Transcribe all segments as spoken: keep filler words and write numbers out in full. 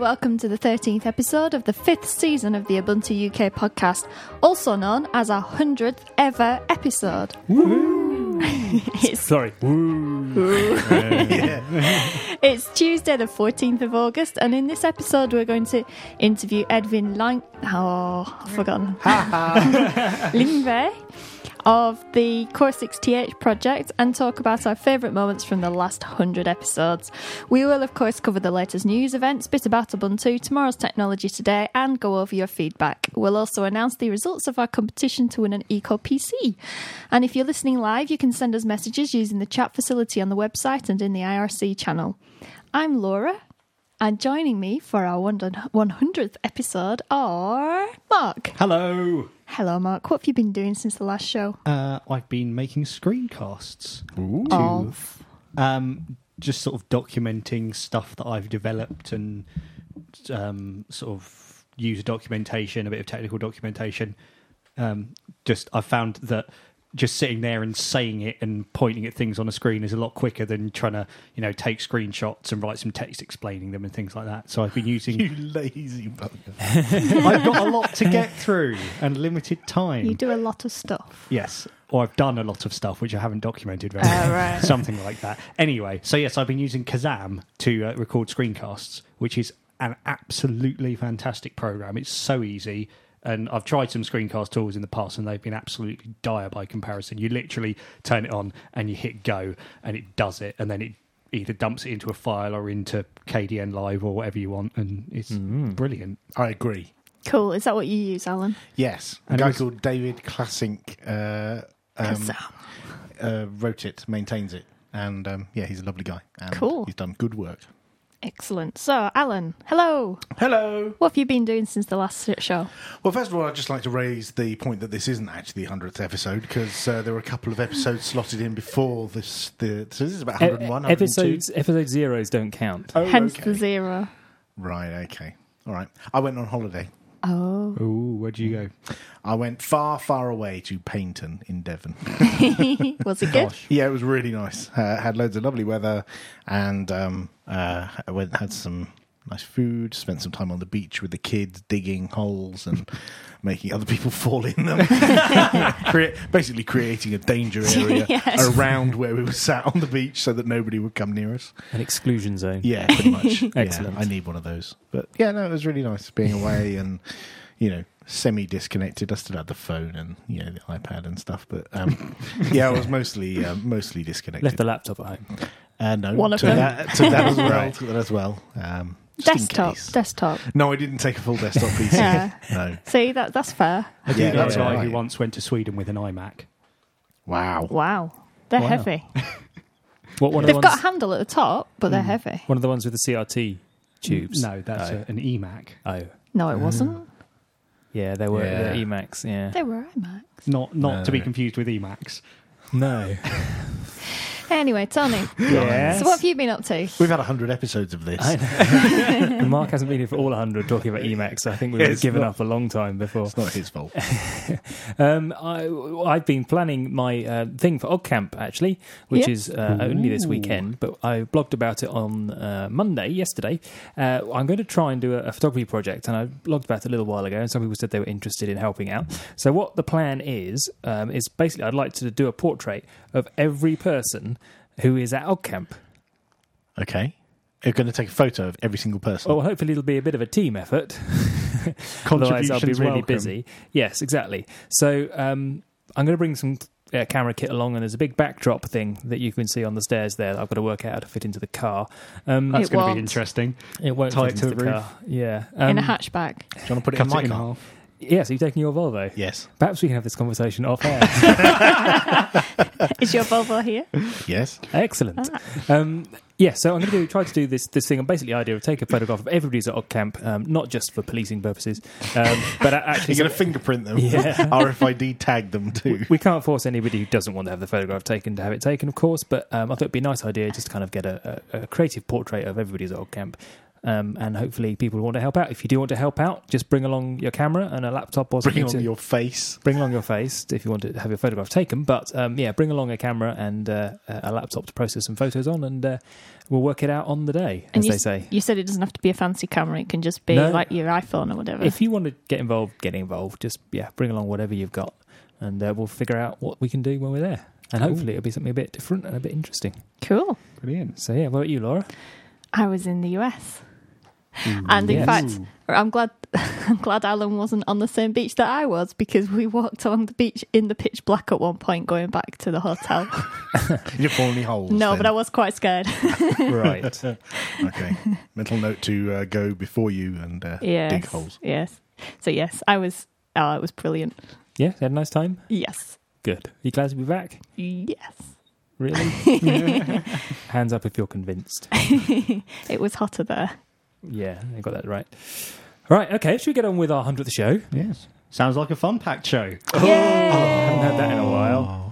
welcome to the thirteenth episode of the fifth season of the Ubuntu U K podcast, also known as our hundredth ever episode. Woo! it's, Sorry. Woo! Woo. Yeah. It's Tuesday the fourteenth of August, and in this episode we're going to interview Edwin Lang... Oh, I've forgotten. Lingve of the Core six T H project and talk about our favourite moments from the last one hundred episodes. We will, of course, cover the latest news events, bit about Ubuntu, tomorrow's technology today, and go over your feedback. We'll also announce the results of our competition to win an Eco P C. And if you're listening live, you can send us messages using the chat facility on the website and in the I R C channel. I'm Laura, and joining me for our one hundredth episode are Mark. Hello. Hello, Mark. What have you been doing since the last show? Uh, I've been making screencasts. Ooh. To, Of? um, just sort of documenting stuff that I've developed and um, sort of user documentation, a bit of technical documentation. Um, just I found that just sitting there and saying it and pointing at things on a screen is a lot quicker than trying to, you know, take screenshots and write some text explaining them and things like that. So I've been using... You lazy bugger. I've got a lot to get through and limited time. You do a lot of stuff. Yes. Or I've done a lot of stuff which I haven't documented very Oh, well. right. Something like that. Anyway, so yes, I've been using Kazam to uh, record screencasts, which is an absolutely fantastic program. It's so easy. And I've tried some screencast tools in the past and they've been absolutely dire by comparison. You literally turn it on and you hit go and it does it. And then it either dumps it into a file or into K D N Live or whatever you want. And it's mm. brilliant. I agree. Cool. Is that what you use, Alan? Yes. A And guy it was- called David Classink uh, um, Kazam. uh, wrote it, maintains it. And um, yeah, he's a lovely guy. And Cool. He's done good work. Excellent. So, Alan, hello. Hello. What have you been doing since the last show? Well, first of all, I'd just like to raise the point that this isn't actually the hundredth episode because uh, there were a couple of episodes slotted in before this. The, so this is about one hundred one, E- episodes, episode zeros don't count. Oh, Hence okay. the zero. Right, okay. All right. I went on holiday. Oh. Ooh, where'd you go? I went far, far away to Paignton in Devon. Was it good? Yeah, it was really nice. Uh, had loads of lovely weather, and um, uh, I went had some nice food. Spent some time on the beach with the kids, digging holes and making other people fall in them. Crea- basically, creating a danger area Yes. around where we were sat on the beach, so that nobody would come near us. An exclusion zone. Yeah, pretty much. Excellent. Yeah, I need one of those. But yeah, no, it was really nice being away and you know. Semi-disconnected. I still had the phone and you know the iPad and stuff, but um, yeah, I was mostly uh, mostly disconnected. Left the laptop at home. Uh, no, One of took them. that, took that as well. Right. Took that as well. Um, just in Desktop. case. Desktop. No, I didn't take a full desktop P C. Yeah. No. See, that that's fair. I do Yeah, know that's a guy right. who once went to Sweden with an iMac. Wow. Wow. They're Wow. heavy. What one of They've the got a ones? handle at the top, but they're heavy. One of the ones with the C R T tubes. No, that's Oh. a, an eMac. Oh, No, it wasn't. yeah, they were Yeah. the Emacs. Yeah. They were iMacs. Not not No. to be confused with eMacs. No. Anyway, Tony. Yes. So what have you been up to? We've had a hundred episodes of this. I know. And Mark hasn't been here for all one hundred talking about Emacs, so I think we would have It's given not- up a long time before. It's not his fault. Um, I, I've been planning my uh, thing for OggCamp, actually, which Yeah. is uh, only this Ooh. weekend, but I blogged about it on uh, Monday, yesterday. Uh, I'm going to try and do a, a photography project, and I blogged about it a little while ago, and some people said they were interested in helping out. So what the plan is, um, is basically I'd like to do a portrait of every person who is at OggCamp. Okay. You're going to take a photo of every single person. Well, hopefully it'll be a bit of a team effort. Otherwise, Contributions I'll be really welcome. busy. Yes, exactly. So um, I'm going to bring some uh, camera kit along, and there's a big backdrop thing that you can see on the stairs there that I've got to work out how to fit into the car. Um, That's It going to won't. be interesting. it won't tie fit it to into the the roof. car. Yeah. In a Um, hatchback. Do you want to put it Cut in my it in car? half. yeah, so you're taking your Volvo? Yes. Perhaps we can have this conversation off air. Is your Volvo here? Yes. Excellent. Um, yeah, so I'm going to do, try to do this this thing. And basically, the idea of take a photograph of everybody who's at OggCamp, um, not just for policing purposes, um, but actually, You're going to fingerprint them. Yeah. R F I D tag them too. we can't force anybody who doesn't want to have the photograph taken to have it taken, of course. But um, I thought it'd be a nice idea just to kind of get a, a, a creative portrait of everybody who's at OggCamp. Um, and hopefully people want to help out. If you do want to help out, just bring along your camera and a laptop or something. Bring along to, your face. Bring along your face if you want to have your photograph taken. But um, yeah, bring along a camera and uh, a laptop to process some photos on, and uh, we'll work it out on the day, And as you, they say. You said it doesn't have to be a fancy camera. It can just be No. like your iPhone or whatever. If you want to get involved, get involved. Just yeah, bring along whatever you've got, and uh, we'll figure out what we can do when we're there. And hopefully it'll be something a bit different and a bit interesting. Cool. Brilliant. So yeah, what about you, Laura? I was in the U S. And in Yes. fact, I'm glad I'm glad Alan wasn't on the same beach that I was, because we walked along the beach in the pitch black at one point going back to the hotel. Did you fall any holes? No, then? but I was quite scared. Right. Okay. Mental note to uh, go before you and uh, yes. dig holes. Yes. So yes, I was oh, it was brilliant. Yeah, had a nice time? Yes. Good. You glad to be back? Yes. Really? Hands up if you're convinced. It was hotter there. Yeah, I got that right. Right, okay, should we get on with our hundredth show? Yes. Sounds like a fun-packed show. Yay! I haven't had that in a while.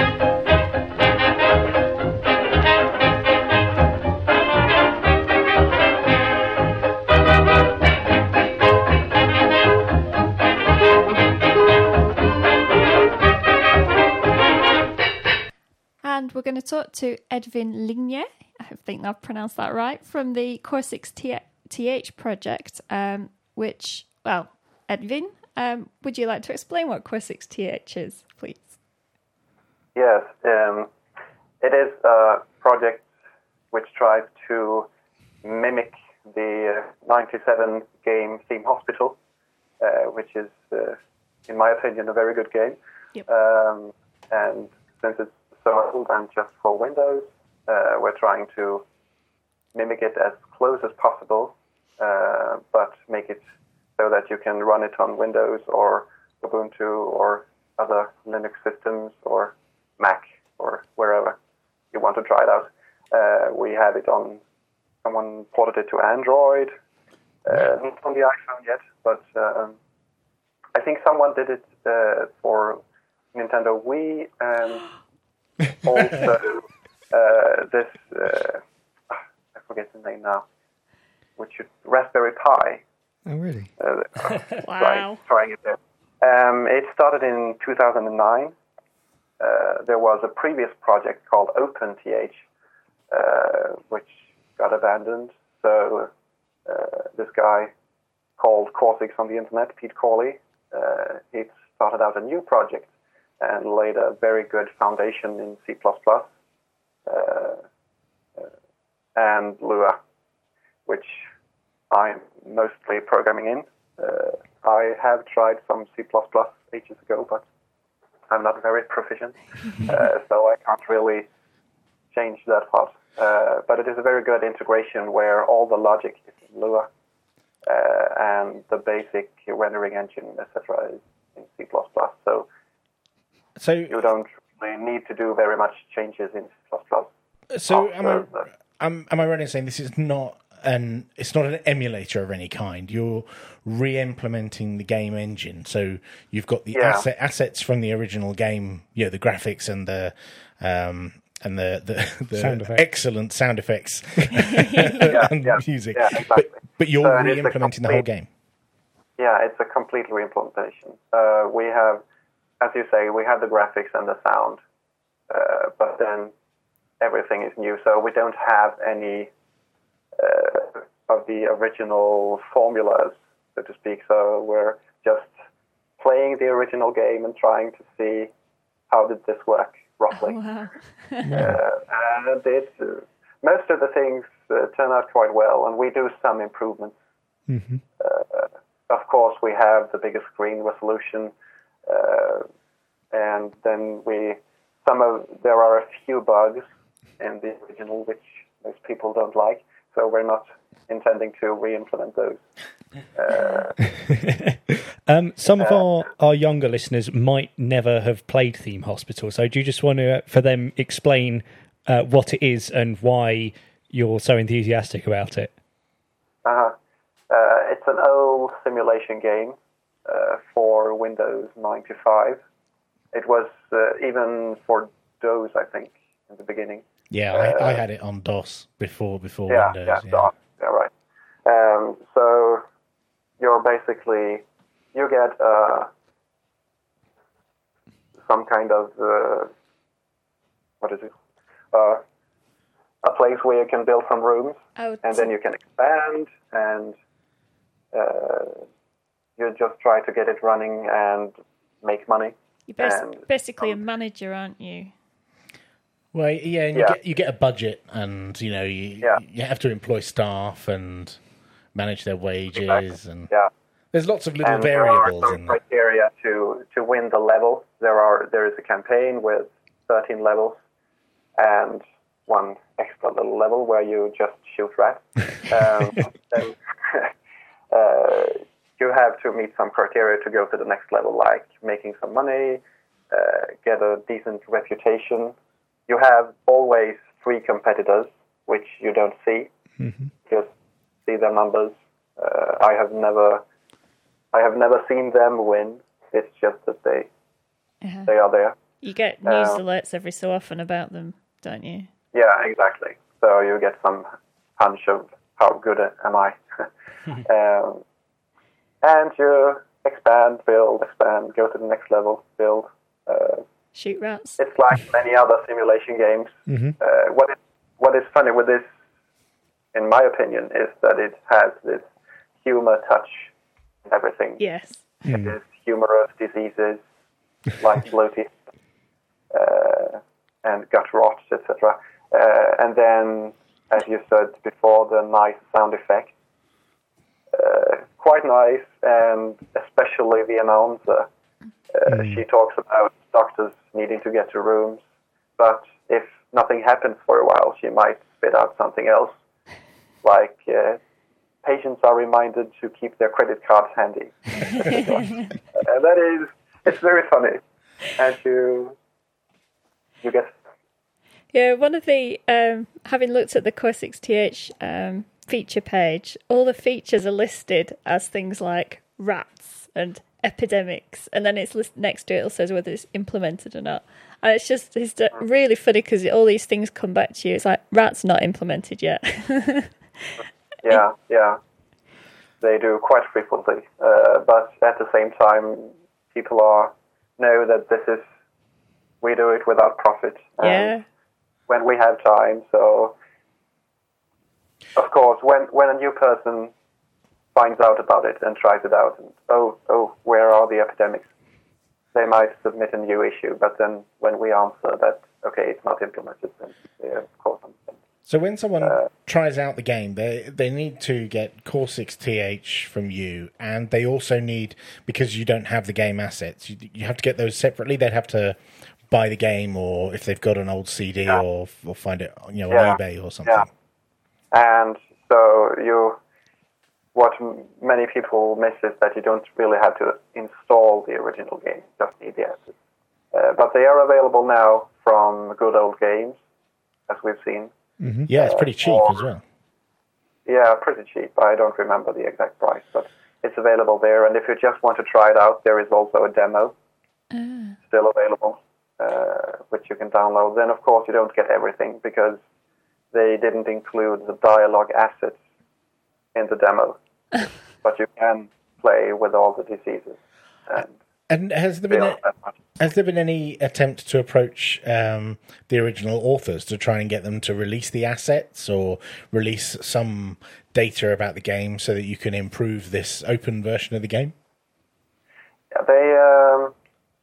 And we're going to talk to Edvin Ligne, I think I've pronounced that right, from the Core six T H project, um, which, well, Edvin, um, would you like to explain what Core six T H is, please? Yes, um, it is a project which tries to mimic the uh, ninety-seven game Theme Hospital, uh, which is, uh, in my opinion, a very good game. Yep. Um, and since it's so old and just for Windows, uh, we're trying to mimic it as close as possible, uh, but make it so that you can run it on Windows or Ubuntu or other Linux systems or Mac or wherever you want to try it out. Uh, we have it on, someone ported it to Android, uh, not on the iPhone yet, but um, I think someone did it uh, for Nintendo Wii, and also uh, this, uh, I forget the name now, which is Raspberry Pi. Oh, really? Uh, Wow. trying, trying it there. Um, it started in two thousand nine. Uh, there was a previous project called OpenTH, uh, which got abandoned. So uh, this guy called Core six on the internet, Pete Corley, uh, he started out a new project and laid a very good foundation in C plus plus uh, uh, and Lua, which I'm mostly programming in. Uh, I have tried some C plus plus ages ago, but I'm not very proficient, uh, so I can't really change that part. Uh, but it is a very good integration where all the logic is in Lua, uh, and the basic rendering engine, et cetera, is in C plus plus. So So, you don't really need to do very much changes in C plus plus. so am I, After am, am I right in saying this is not an it's not an emulator of any kind? You're re-implementing the game engine, so you've got the Yeah. asset, assets from the original game, you know, the graphics and the um, and the the, the Sound effects. excellent sound effects Yeah, and yeah, music. yeah, exactly. But but you're So it is a re-implementing the whole complete- game. Yeah, it's a complete re-implementation. Uh, we have, as you say, we have the graphics and the sound, uh, but then everything is new. So we don't have any uh, of the original formulas, so to speak. So we're just playing the original game and trying to see how did this work roughly. Wow. Uh, and it, uh, most of the things uh, turn out quite well, and we do some improvements. Mm-hmm. Uh, of course, we have the bigger screen resolution, uh, and then we some of there are a few bugs in the original which most people don't like. So we're not intending to re-implement those. Uh, Um, some of Uh, our, our younger listeners might never have played Theme Hospital, so do you just want to, for them, explain uh, what it is and why you're so enthusiastic about it? uh, uh, it's an old simulation game uh, for Windows ninety-five. It was uh, even for DOS, I think, in the beginning. Yeah, I, I had it on DOS before before Yeah, Windows. yeah, Yeah. DOS, yeah, right. basically, you get uh, some kind of, uh, what is it? Uh, a place where you can build some rooms, Oh, and then you can expand, and uh, you just try to get it running and make money. You're bas- and, basically um, a manager, aren't you? Well, yeah, and you Yeah. get you get a budget, and you know you Yeah. you have to employ staff and manage their wages, Exactly. and Yeah. there's lots of little And there are variables some in that. criteria to, to win the level. There are there is a campaign with thirteen levels and one extra little level where you just shoot rats. um, and, uh, you have to meet some criteria to go to the next level, like making some money, uh, get a decent reputation. You have always three competitors, which you don't see. Mm-hmm. Just see their numbers. Uh, I have never, I have never seen them win. It's just that they, Uh-huh. they are there. You get news Um, alerts every so often about them, don't you? Yeah, exactly. So you get some hunch of how good am I. um, and you expand, build, expand, go to the next level, build. Uh, Shoot rats. it's like many other simulation games. Mm-hmm. Uh, what is what is funny with this, in my opinion, is that it has this humor touch in everything. Yes. It is humorous diseases like bloating uh, and gut rot, et cetera. Uh, and then, as you said before, the nice sound effects. Uh, quite nice, and especially the announcer. Uh, She talks about doctors needing to get to rooms, but if nothing happens for a while, she might spit out something else, like uh, patients are reminded to keep their credit cards handy. And that is, it's very funny, and you you get. Yeah, one of the, um, having looked at the Core six T H um, feature page, all the features are listed as things like rats and epidemics, and then it's list- next to it, it says whether it's implemented or not. And it's just it's really funny because all these things come back to you. It's like, rats not implemented yet. Yeah, yeah. They do quite frequently. Uh, but at the same time, people are know that this is, we do it without profit. And Yeah. when we have time. So, of course, when, when a new person finds out about it and tries it out, and oh, oh, where are the epidemics? They might submit a new issue, but then when we answer that, okay, it's not implemented, then they, of course, understand. So when someone Uh, tries out the game, they they need to get Core six T H from you, and they also need, because you don't have the game assets, you, you have to get those separately. They'd have to buy the game, or if they've got an old C D, Yeah. or or find it, you know, Yeah. on eBay or something. Yeah. And so you, what m- many people miss is that you don't really have to install the original game, just need the assets. Uh, but they are available now from Good Old Games, as we've seen. Mm-hmm. Yeah, it's pretty cheap or- as well. Yeah, pretty cheap. I don't remember the exact price, but it's available there. And if you just want to try it out, there is also a demo still available, uh, which you can download. Then, of course, you don't get everything because they didn't include the dialogue assets in the demo. But you can play with all the diseases. And And has there they been a, aren't that much. has there been any attempt to approach um, the original authors to try and get them to release the assets or release some data about the game so that you can improve this open version of the game? Yeah, they, um,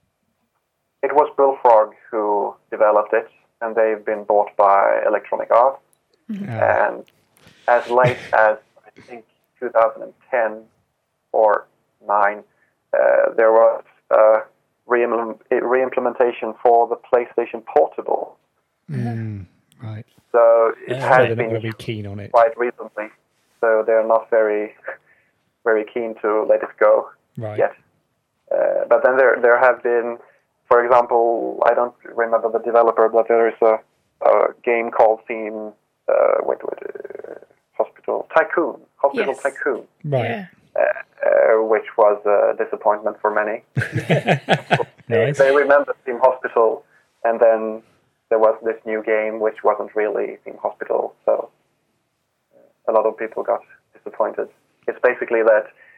it was Bullfrog who developed it, and they've been bought by Electronic Arts. And as late as, I think, two thousand ten or nine, uh, there was a re- re-implementation for the PlayStation Portable. Right. So it So has they're not been going to be keen on it. quite recently. So they're not very, very keen to let it go Right. yet. Uh, but then there there have been, for example, I don't remember the developer, but there is a, a game called Theme, uh, wait, wait, uh, Hospital Tycoon, Hospital Yes. Tycoon, Right. Yeah. uh, uh, which was a disappointment for many. Nice. They remember Theme Hospital, and then there was this new game which wasn't really Theme Hospital, so uh, a lot of people got disappointed. It's basically that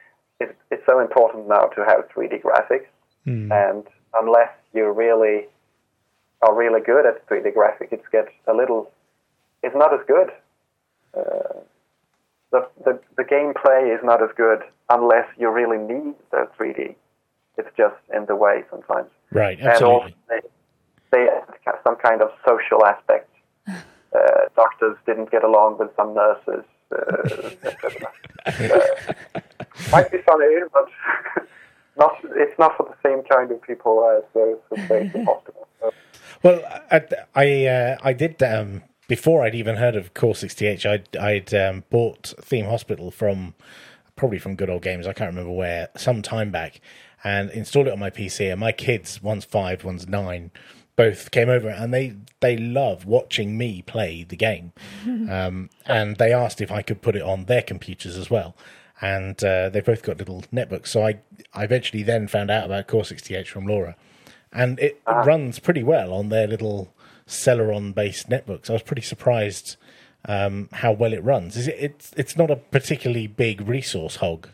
it, it's so important now to have three D graphics, Mm. and unless you really are really good at three D graphics, it gets a little. It's not as good. Uh, the, the the gameplay is not as good unless you really need the three D. It's just in the way sometimes. Right, And also absolutely. they, they add some kind of social aspect. Uh, doctors didn't get along with some nurses, uh, et cetera. uh, might be funny, but not. It's not for the same kind of people as those who stay in hospital. So, Well, I I, uh, I did um, before I'd even heard of Core sixty H. I'd I'd um, bought Theme Hospital from probably from Good Old Games. I can't remember where, some time back, and installed it on my P C. And my kids, one's five, one's nine, both came over, and they they love watching me play the game. Um, and they asked if I could put it on their computers as well. And uh, they both got little netbooks. So I I eventually then found out about Core sixty H from Laura. And it Ah. runs pretty well on their little Celeron-based netbooks. I was pretty surprised um, how well it runs. Is it? It's it's not a particularly big resource hog.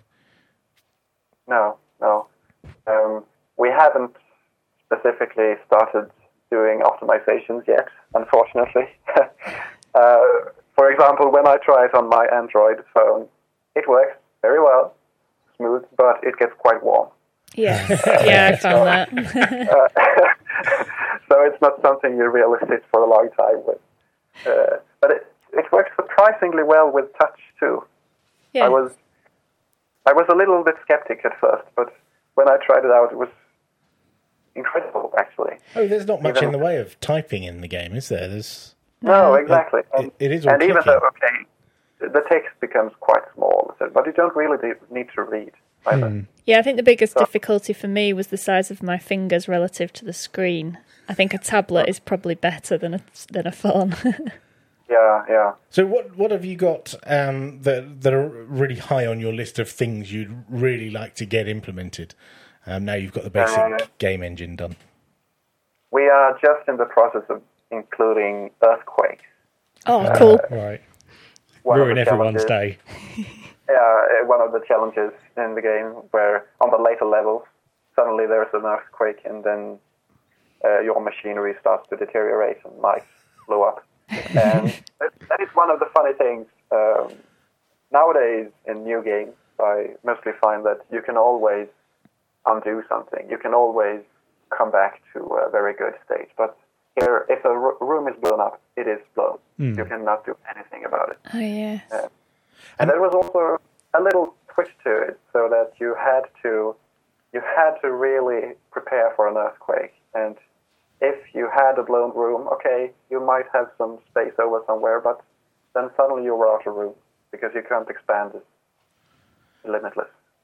no, no. Um, we haven't specifically started doing optimizations yet, unfortunately. uh, for example, when I try it on my Android phone, it works very well, smooth, but it gets quite warm. Yeah, yeah, I found that. Uh, so it's not something you really sit for a long time with. Uh, but it, it works surprisingly well with touch too. Yeah. I was I was a little bit skeptic at first, but when I tried it out, it was incredible, actually. Oh, there's not much Even- in the way of typing in the game, is there? There's No, exactly. It- And, it is all and even clicking. though, okay, the text becomes quite small, so- but you don't really de- need to read either. Yeah, I think the biggest difficulty for me was the size of my fingers relative to the screen. I think a tablet is probably better than a than a phone. Yeah, yeah. So what what have you got um, that that are really high on your list of things you'd really like to get implemented? Um, now you've got the basic Uh, game engine done. We are just in the process of including earthquakes. Oh, cool. Right. One of Ruin the everyone's challenges- day. Yeah, uh, one of the challenges in the game where on the later levels, suddenly there's an earthquake and then uh, your machinery starts to deteriorate and lights blow up. And that, that is one of the funny things. Um, nowadays in new games, I mostly find that you can always undo something. You can always come back to a very good state. But here, if a r- room is blown up, it is blown. You cannot do anything about it. Oh, yeah. And there was also a little twist to it, so that you had to you had to really prepare for an earthquake. And if you had a blown room, okay, you might have some space over somewhere, but then suddenly you were out of room because you can't expand it limitless.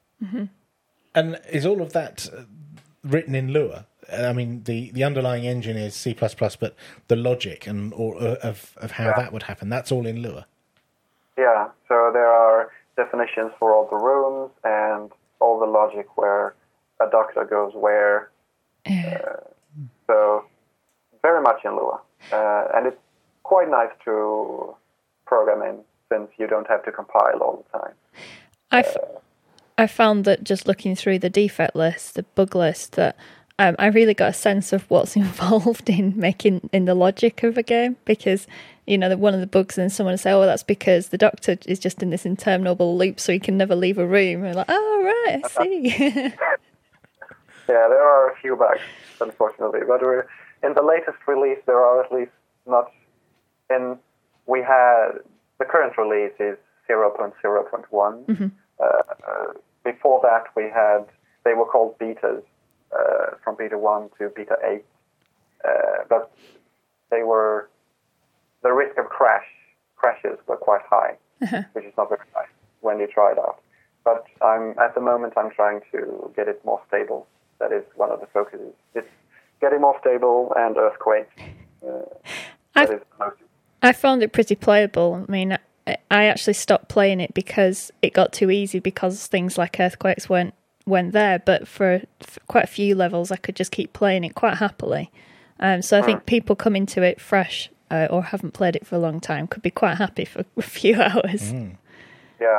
And is all of that uh, written in Lua? I mean, the, the underlying engine is C plus plus, but the logic and or, uh, of of how Yeah. that would happen, that's all in Lua. Yeah, so there are definitions for all the rooms and all the logic where a doctor goes where. Uh, so very much in Lua. Uh, and it's quite nice to program in since you don't have to compile all the time. I, f- I found that just looking through the defect list, the bug list, that um, I really got a sense of what's involved in making in the logic of a game, because you know the, one of the bugs, and someone will say, "Oh, that's because the doctor is just in this interminable loop, so he can never leave a room." And I'm like, "Oh, right, I see." Yeah, there are a few bugs, unfortunately, but we're, in the latest release, there are at least not. In we had the current release is zero point zero point one. Mm-hmm. Uh, uh, before that, we had they were called betas, uh, from beta one to beta eight, uh, but they were the risk of crash crashes were quite high, Uh-huh. which is not very nice when you try it out. But I'm at the moment I'm trying to get it more stable. That is one of the focuses. It's getting more stable and earthquakes. Uh, that I've- is the most. I found it pretty playable. I mean, I, I actually stopped playing it because it got too easy because things like earthquakes weren't weren't there. But for, for quite a few levels, I could just keep playing it quite happily. Um, so I think people coming to it fresh uh, or haven't played it for a long time could be quite happy for a few hours. Yeah,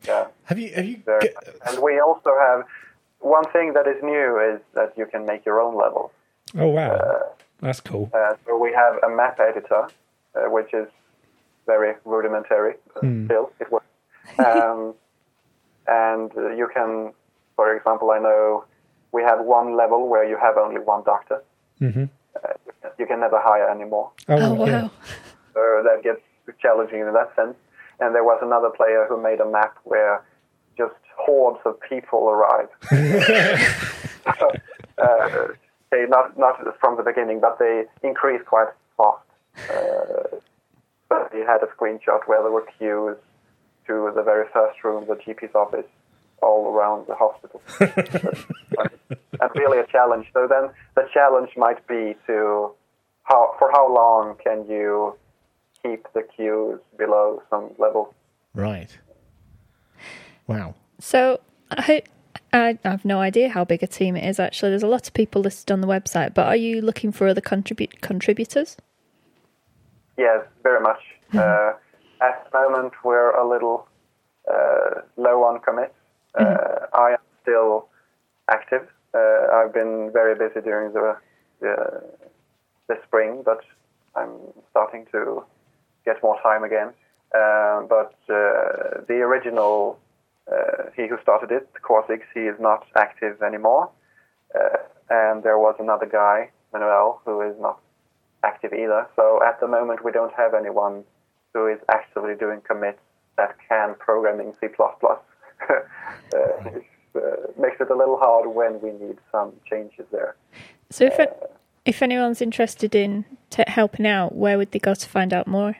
Yeah. Have you? Have you? There- Get, And we also have one thing that is new is that you can make your own levels. Oh wow, that's cool. Uh, so we have a map editor, uh, which is very rudimentary. But Still, it works. Um, and uh, you can, for example, I know we have one level where you have only one doctor. Mm-hmm. Uh, you can never hire anymore. Oh, wow. yeah. So that gets challenging in that sense. And there was another player who made a map where just hordes of people arrived. so, uh, they not not from the beginning, but they increased quite fast. Uh, but he had a screenshot where there were queues to the very first room, the G P's office, all around the hospital. And really a challenge. So then the challenge might be to how for how long can you keep the queues below some level? right. Wow. So I, I have no idea how big a team it is, actually. There's a lot of people listed on the website, but are you looking for other contribute contributors? Yes, very much. Uh, at the moment, we're a little uh, low on commits. Uh, I am still active. Uh, I've been very busy during the, the the spring, but I'm starting to get more time again. Uh, but uh, the original, uh, he who started it, Corsix, he is not active anymore. Uh, and there was another guy, Manuel, who is not active either. So at the moment, we don't have anyone who is actively doing commits that can program in C plus plus. uh, it uh, makes it a little hard when we need some changes there. So if it, if anyone's interested in t- helping out, where would they go to find out more?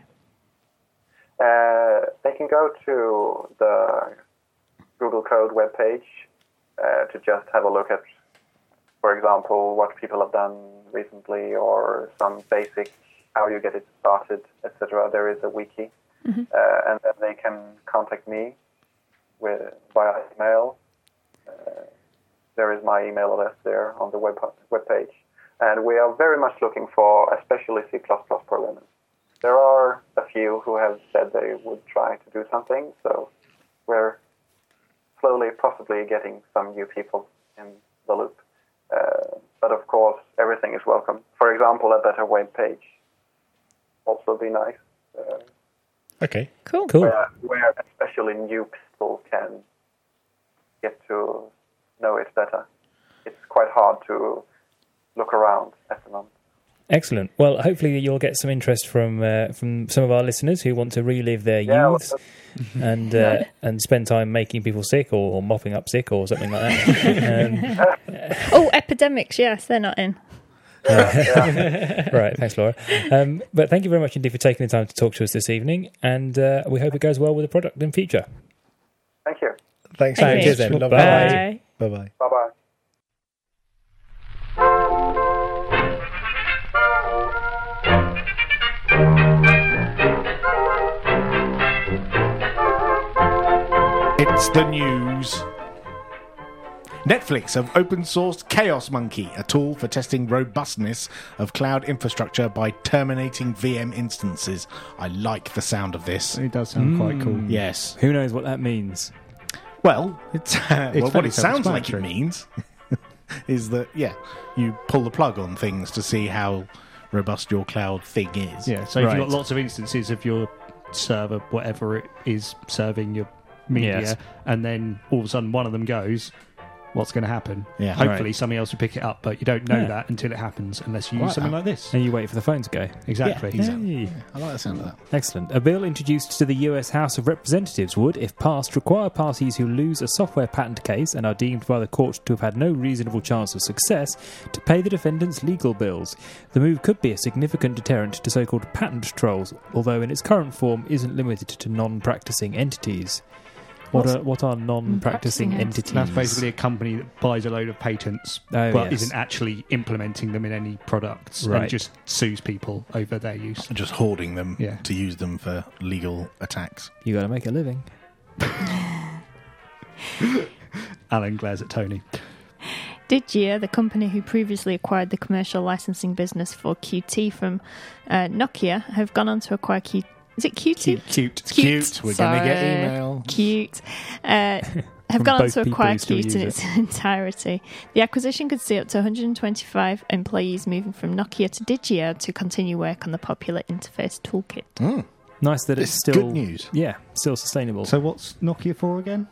Uh, they can go to the Google Code webpage uh, to just have a look at, for example, what people have done recently or some basic how you get it started, et cetera. There is a wiki, Mm-hmm. uh, and then they can contact me with via email. Uh, there is my email address there on the web webpage, and we are very much looking for, especially C plus plus programmers. There are a few who have said they would try to do something, so we're slowly, possibly getting some new people in the loop. Uh, but of course, everything is welcome. For example, a better web page also be nice, uh, Okay. Cool. Cool. where, where especially new people can get to know it better. It's quite hard to look around at the moment. Excellent. Well, hopefully you'll get some interest from uh, from some of our listeners who want to relive their Yeah, youths and uh, and spend time making people sick or, or mopping up sick or something like that. um, Oh, epidemics, yes, they're not in. right, thanks, Laura. Um, but thank you very much indeed for taking the time to talk to us this evening, and uh, we hope it goes well with the product in future. Thank you. Thanks. Thank Cheers you. then. Bye. Bye. Bye. Bye. Bye-bye. It's the news. Netflix have open-sourced Chaos Monkey, a tool for testing robustness of cloud infrastructure by terminating V M instances. I like the sound of this. It does sound quite cool. Yes. Who knows what that means? Well, it's, uh, It's well, what fairly it sounds like it self-explanatory. means is that, yeah, you pull the plug on things to see how robust your cloud thing is. Yeah, so if Right. you've got lots of instances of your server, whatever it is, serving your media, Yes. and then all of a sudden one of them goes, what's going to happen? Yeah. Hopefully Right. somebody else will pick it up, but you don't know Yeah. that until it happens unless you Right. use something like this. And you wait for the phone to go. Exactly. Yeah, exactly. Hey. I like the sound of that. Excellent. A bill introduced to the U S House of Representatives would, if passed, require parties who lose a software patent case and are deemed by the court to have had no reasonable chance of success to pay the defendant's legal bills. The move could be a significant deterrent to so-called patent trolls, although in its current form isn't limited to non-practicing entities. What What's- are, what are non-practicing Practicing entities? That's basically a company that buys a load of patents Oh, but yes. isn't actually implementing them in any products Right. and just sues people over their use. Just hoarding them Yeah. to use them for legal attacks. You got to make a living. Alan glares at Tony. Digia, the company who previously acquired the commercial licensing business for Q T from uh, Nokia, have gone on to acquire Q. Is it Q T? Cute. It's cute. We're going to get Sorry. emails. email. Cute. Uh, have From gone on both to people acquire who still Qt in use its entirety. The acquisition could see up to one hundred twenty-five employees moving from Nokia to Digio to continue work on the popular interface toolkit. Mm. Nice that it's, It's still good news. Yeah, still sustainable. So what's Nokia for again?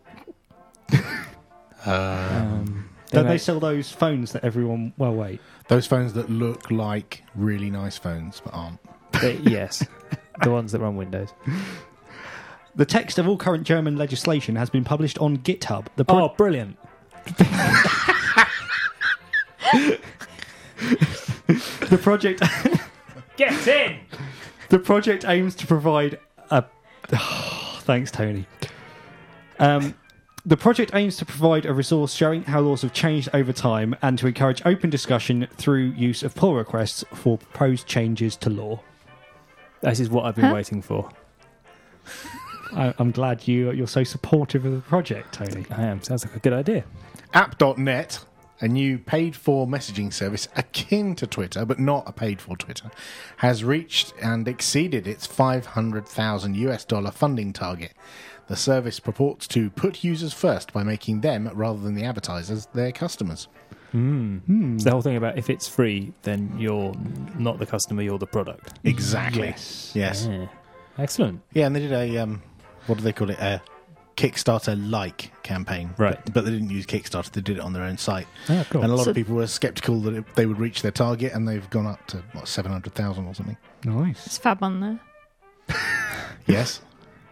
um, Don't they make- sell those phones that everyone... Well, wait. Those phones that look like really nice phones but aren't. they- yes, the ones that run Windows. The text of all current German legislation has been published on GitHub. The pro- Oh, brilliant! The project... Get in. The project aims to provide a... Oh, thanks, Tony. Um, the project aims to provide a resource showing how laws have changed over time and to encourage open discussion through use of pull requests for proposed changes to law. This is what I've been Huh? waiting for. I, I'm glad you, you're so supportive of the project, Tony. I am. Sounds like a good idea. App dot net, a new paid-for messaging service akin to Twitter, but not a paid-for Twitter, has reached and exceeded its five hundred thousand US dollar funding target. The service purports to put users first by making them, rather than the advertisers, their customers. Mm. It's the whole thing about if it's free, then you're not the customer, you're the product. Exactly. Yes. Yes. Yeah. Excellent. Yeah, and they did a, um, what do they call it? A Kickstarter-like campaign. Right. But, but they didn't use Kickstarter, they did it on their own site. Oh, cool. And a lot So- of people were sceptical that it, they would reach their target, and they've gone up to, what, seven hundred thousand or something. Nice. It's fab on there. Yes.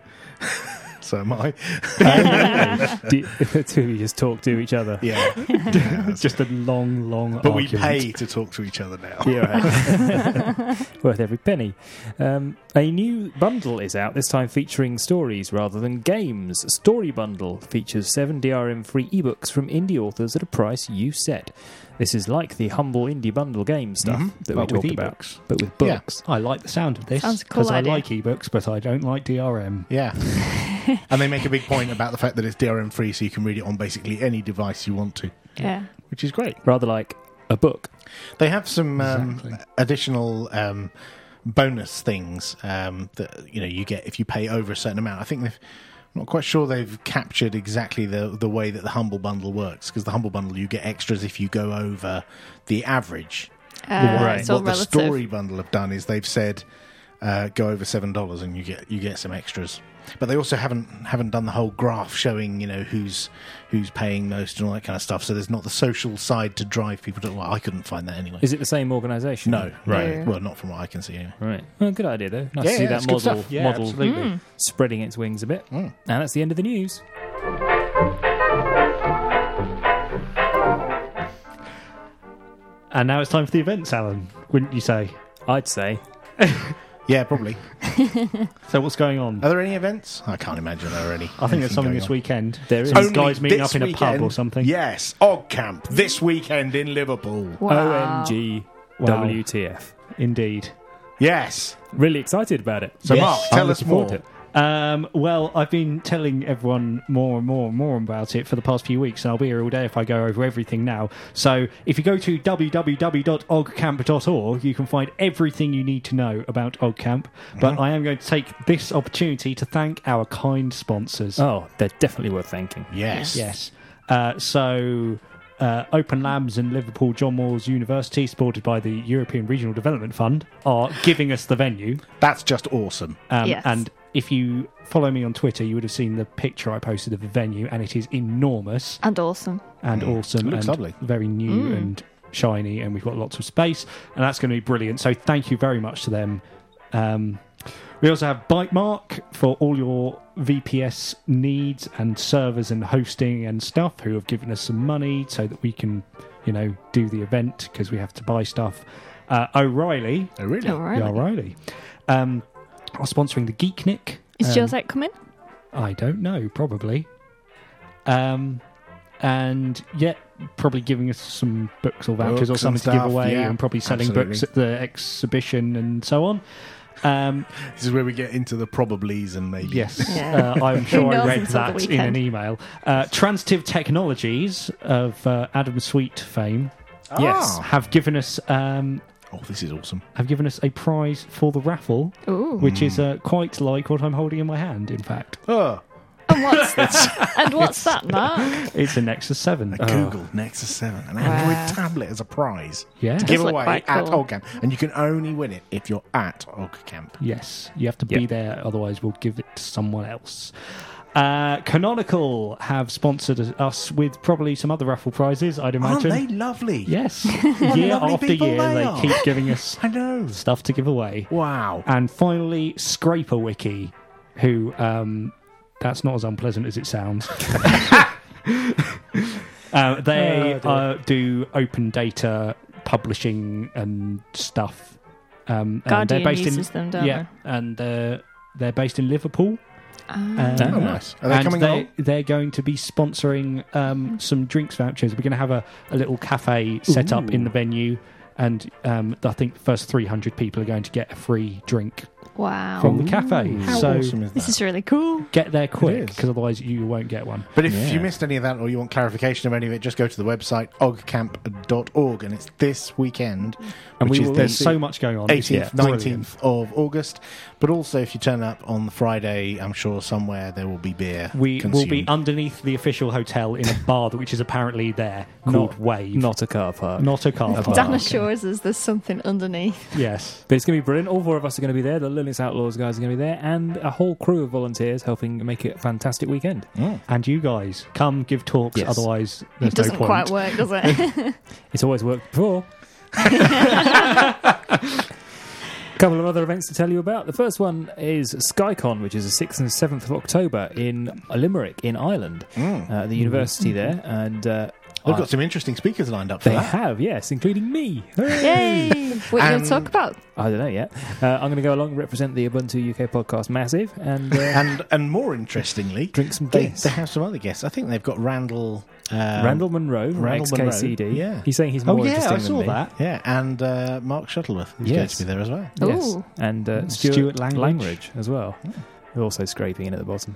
So am I. Do you, the two of you just talk to each other. Yeah. Just a long, long But we argument. pay to talk to each other now. Yeah, right. Worth every penny. Um, a new bundle is out, this time featuring stories rather than games. Story Bundle features seven D R M-free ebooks from indie authors at a price you set. This is like the humble indie bundle game stuff Mhm. that But we with talked about, ebooks. but with Yeah. books. I like the sound of this Sounds a cool because I idea. like ebooks, but I don't like D R M. Yeah. And they make a big point about the fact that it's D R M free, so you can read it on basically any device you want to, Yeah. which is great. Rather like a book. They have some um, Exactly. additional um, bonus things um, that you know you get if you pay over a certain amount. I think they've. I'm not quite sure they've captured exactly the the way that the Humble Bundle works, because the Humble Bundle you get extras if you go over the average. Uh, Right. It's all What the relative. Story Bundle have done is they've said uh, go over seven dollars and you get you get some extras. But they also haven't haven't done the whole graph showing you know who's who's paying most and all that kind of stuff. So there's not the social side to drive people to. Well, I couldn't find that anyway. Is it the same organisation? No, Right. No. Well, not from what I can see. Anyway. Right. Well, good idea, though. Nice Yeah, to see yeah, that it's good model, stuff. Yeah, model absolutely. Mm. spreading its wings a bit. Mm. And that's the end of the news. And now it's time for the events, Alan, wouldn't you say? I'd say. Yeah, probably. So what's going on? Are there any events? I can't imagine there are any. I think there's anything something going this on. weekend. There is. Some Only guys meeting this up in a pub or weekend? something. Yes, Og Camp this weekend in Liverpool. Wow. O M G Wow. W T F. Indeed. Yes. Really excited about it. So, Yes. Mark, I'm tell us looking forward more. to it. Um, well, I've been telling everyone more and more and more about it for the past few weeks, and I'll be here all day if I go over everything now. So if you go to w w w dot og camp dot org, you can find everything you need to know about OgCamp. But I am going to take this opportunity to thank our kind sponsors. Oh, they're definitely worth thanking. Yes. Yes. Uh, so, uh, Open Labs and Liverpool John Moores University, supported by the European Regional Development Fund, are giving us the venue. That's just awesome. Um, Yes. And if you follow me on Twitter, you would have seen the picture I posted of the venue, and it is enormous And awesome. and Mm. awesome It looks and lovely. very new Mm. and shiny, and we've got lots of space, and that's going to be brilliant. So thank you very much to them. Um, we also have Bytemark for all your V P S needs and servers and hosting and stuff, who have given us some money so that we can, you know, do the event because we have to buy stuff. Uh, O'Reilly, Oh, really? Oh, really? yeah, O'Reilly, um, are sponsoring the Geeknik. Is Um, Josette coming? I don't know, probably. Um, and yet, probably giving us some books or vouchers Books or and something to give stuff, away, yeah, and probably selling absolutely. books at the exhibition and so on. Um, This is where we get into the probablys and maybe. yes, Yeah. uh, I'm Who sure I knows read until the that in an weekend. email. Uh, Transitive Technologies of uh, Adam Sweet fame Ah. Yes. have given us um, Oh, this is awesome. have given us a prize for the raffle, Ooh. which is uh, quite like what I'm holding in my hand. In fact, Oh, And what's and what's that, Mark? It's a Nexus seven. A Google Nexus seven, an Android tablet as a prize Yeah. to give Does look away quite at cool. OggCamp, and you can only win it if you're at OggCamp. Yes, you have to be Yep. there, otherwise we'll give it to someone else. Uh, Canonical have sponsored us with probably some other raffle prizes, I'd Aren't imagine. they lovely? Yes. What year lovely after people year, they they are. keep giving us I know. stuff to give away. Wow. And finally, Scraper Wiki, who um, that's not as unpleasant as it sounds. uh, they Oh, uh, do open data publishing and stuff. Um, and Guardian they're based uses in them, don't yeah, and they're they're based in Liverpool. Um, Um, Oh, nice. Are they and coming they, along? they're going to be sponsoring um, some drinks vouchers. We're going to have a, a little cafe set up in the venue, and um, I think the first three hundred people are going to get a free drink wow. from the cafe. How so awesome is that? This is really cool. get there quick, is. because otherwise you won't get one. But if Yeah. you missed any of that or you want clarification of any of it, just go to the website oggcamp dot org, and it's this weekend, And which we is will the There's so much going on. It's- eighteenth, yeah, brilliant. nineteenth of August. But also, if you turn up on the Friday, I'm sure somewhere there will be beer. We consumed. will be underneath the official hotel in a bar which is apparently there called Not- Wave. Not a car park. Not a car park. Dan assures us there's something underneath. Yes. But it's going to be brilliant. All four of us are going to be there. The Linux Outlaws guys are going to be there, and a whole crew of volunteers helping make it a fantastic weekend. Mm. And you guys come give talks, Yes. otherwise there's It doesn't no point. quite work, does it? It's always worked before. A couple of other events to tell you about. The first one is SkyCon, which is the sixth and seventh of October in Limerick, in Ireland, Mm. uh, at the university there. And uh, They've I- got some interesting speakers lined up for they that. have, yes, including me. Yay! What are you going And- to talk about? I don't know yet. Uh, I'm going to go along and represent the Ubuntu U K podcast Massive and uh, And and more interestingly, drink some they, guests. they have some other guests. I think they've got Randall. Um, Randall Monroe from Randall X K C D. Monroe, yeah. He's saying he's Oh more yeah, interesting I saw than me. that. Yeah, and uh, Mark Shuttleworth is going Yes. to be there as well. Yes. Ooh. And uh, Stuart, Stuart Langridge. Langridge as well. They're also scraping in at the bottom.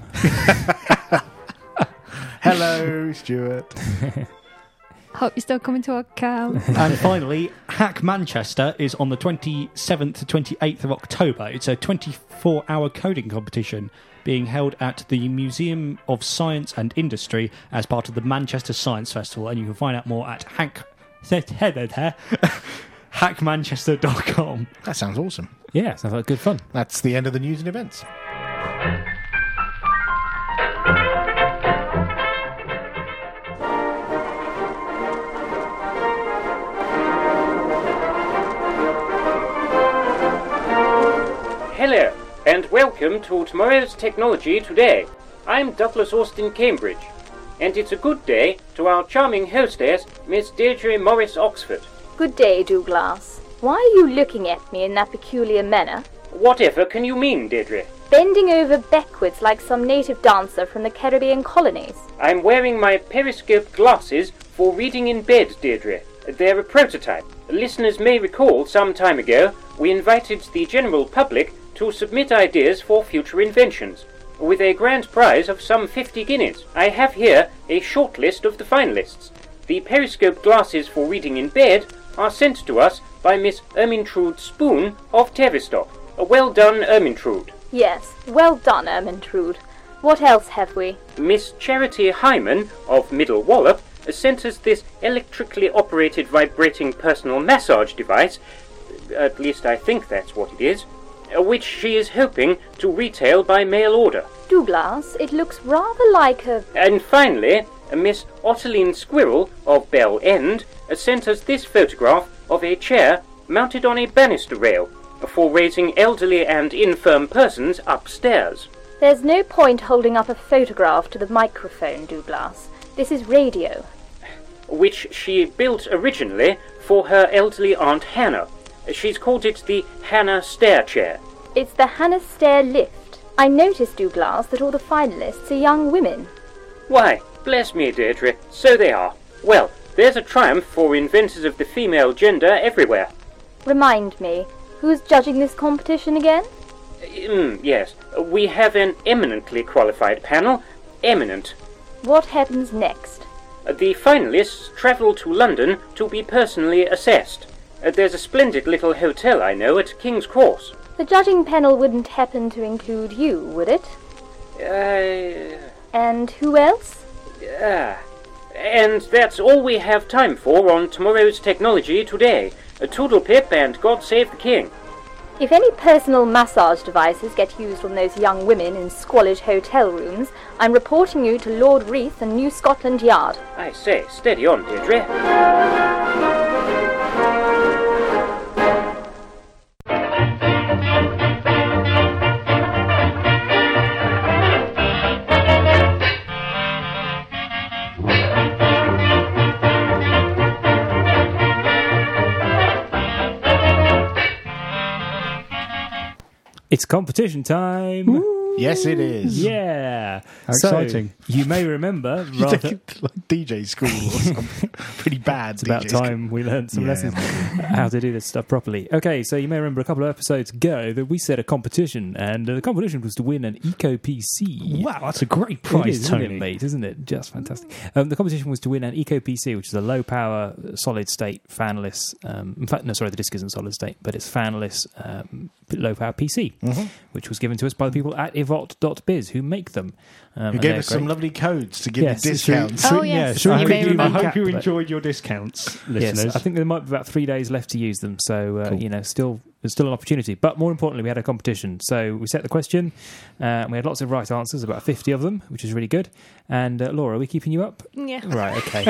Hello, Stuart. Hope you're still coming to our camp. And finally, Hack Manchester is on the twenty-seventh to twenty-eighth of October. It's a twenty-four hour coding competition being held at the Museum of Science and Industry as part of the Manchester Science Festival. And you can find out more at hack hack manchester dot com. That sounds awesome. Yeah, sounds like good fun. That's the end of the news and events. Hello, and welcome to Tomorrow's Technology Today. I'm Douglas Austin Cambridge, and it's a good day to our charming hostess, Miss Deirdre Morris Oxford. Good day, Douglas. Why are you looking at me in that peculiar manner? Whatever can you mean, Deirdre? Bending over backwards like some native dancer from the Caribbean colonies. I'm wearing my periscope glasses for reading in bed, Deirdre. They're a prototype. Listeners may recall some time ago we invited the general public to submit ideas for future inventions, with a grand prize of some fifty guineas. I have here a short list of the finalists. The periscope glasses for reading in bed are sent to us by Miss Ermintrude Spoon of Tavistock. Well done, Ermintrude. Yes, well done, Ermintrude. What else have we? Miss Charity Hyman of Middle Wallop sent us this electrically operated vibrating personal massage device, at least I think that's what it is, which she is hoping to retail by mail order. Douglas, it looks rather like a... And finally, Miss Ottiline Squirrel of Bell End sent us this photograph of a chair mounted on a banister rail for raising elderly and infirm persons upstairs. There's no point holding up a photograph to the microphone, Douglas. This is radio. Which she built originally for her elderly Aunt Hannah. She's called it the Hannah Stair Chair. It's the Hannah Stair Lift. I noticed, Douglas, that all the finalists are young women. Why, bless me, Deirdre, so they are. Well, there's a triumph for inventors of the female gender everywhere. Remind me, who's judging this competition again? Mm, yes, we have an eminently qualified panel. Eminent. What happens next? The finalists travel to London to be personally assessed. Uh, There's a splendid little hotel I know at King's Cross. The judging panel wouldn't happen to include you, would it? Uh, And who else? Ah, and that's all we have time for on tomorrow's Technology Today. A Toodlepip and God Save the King. If any personal massage devices get used on those young women in squalid hotel rooms, I'm reporting you to Lord Reith and New Scotland Yard. I say, steady on, Deirdre. It's competition time. Yes, it is. Yeah. How So, exciting. You may remember, You rather, take it like D J school or something. Pretty bad. it's about D J school. time we learned some Yeah. lessons how to do this stuff properly. Okay, so you may remember a couple of episodes ago that we set a competition, and uh, the competition was to win an Eco P C. Wow, that's a great It prize, is, isn't Tony. it, mate? Isn't it? Just fantastic. Um, the competition was to win an Eco P C, which is a low power, solid state, fanless. Um, in fact, no, sorry, the disc isn't solid state, but it's fanless, um, low power P C, Mhm. which was given to us by the people at evot dot biz who make them. Um, Who and gave they're us some great. lovely codes to give Yes, you it's true. discounts. Oh, yes. sure I, you hope may you, I remember hope you that. enjoyed your discounts, listeners. Yes, I think there might be about three days left to use them, so uh, Cool. you know, still there's still an opportunity. But more importantly, we had a competition, so we set the question. Uh, and we had lots of right answers, about fifty of them, which is really good. And uh, Laura, are we keeping you up? Yeah. Right. Okay.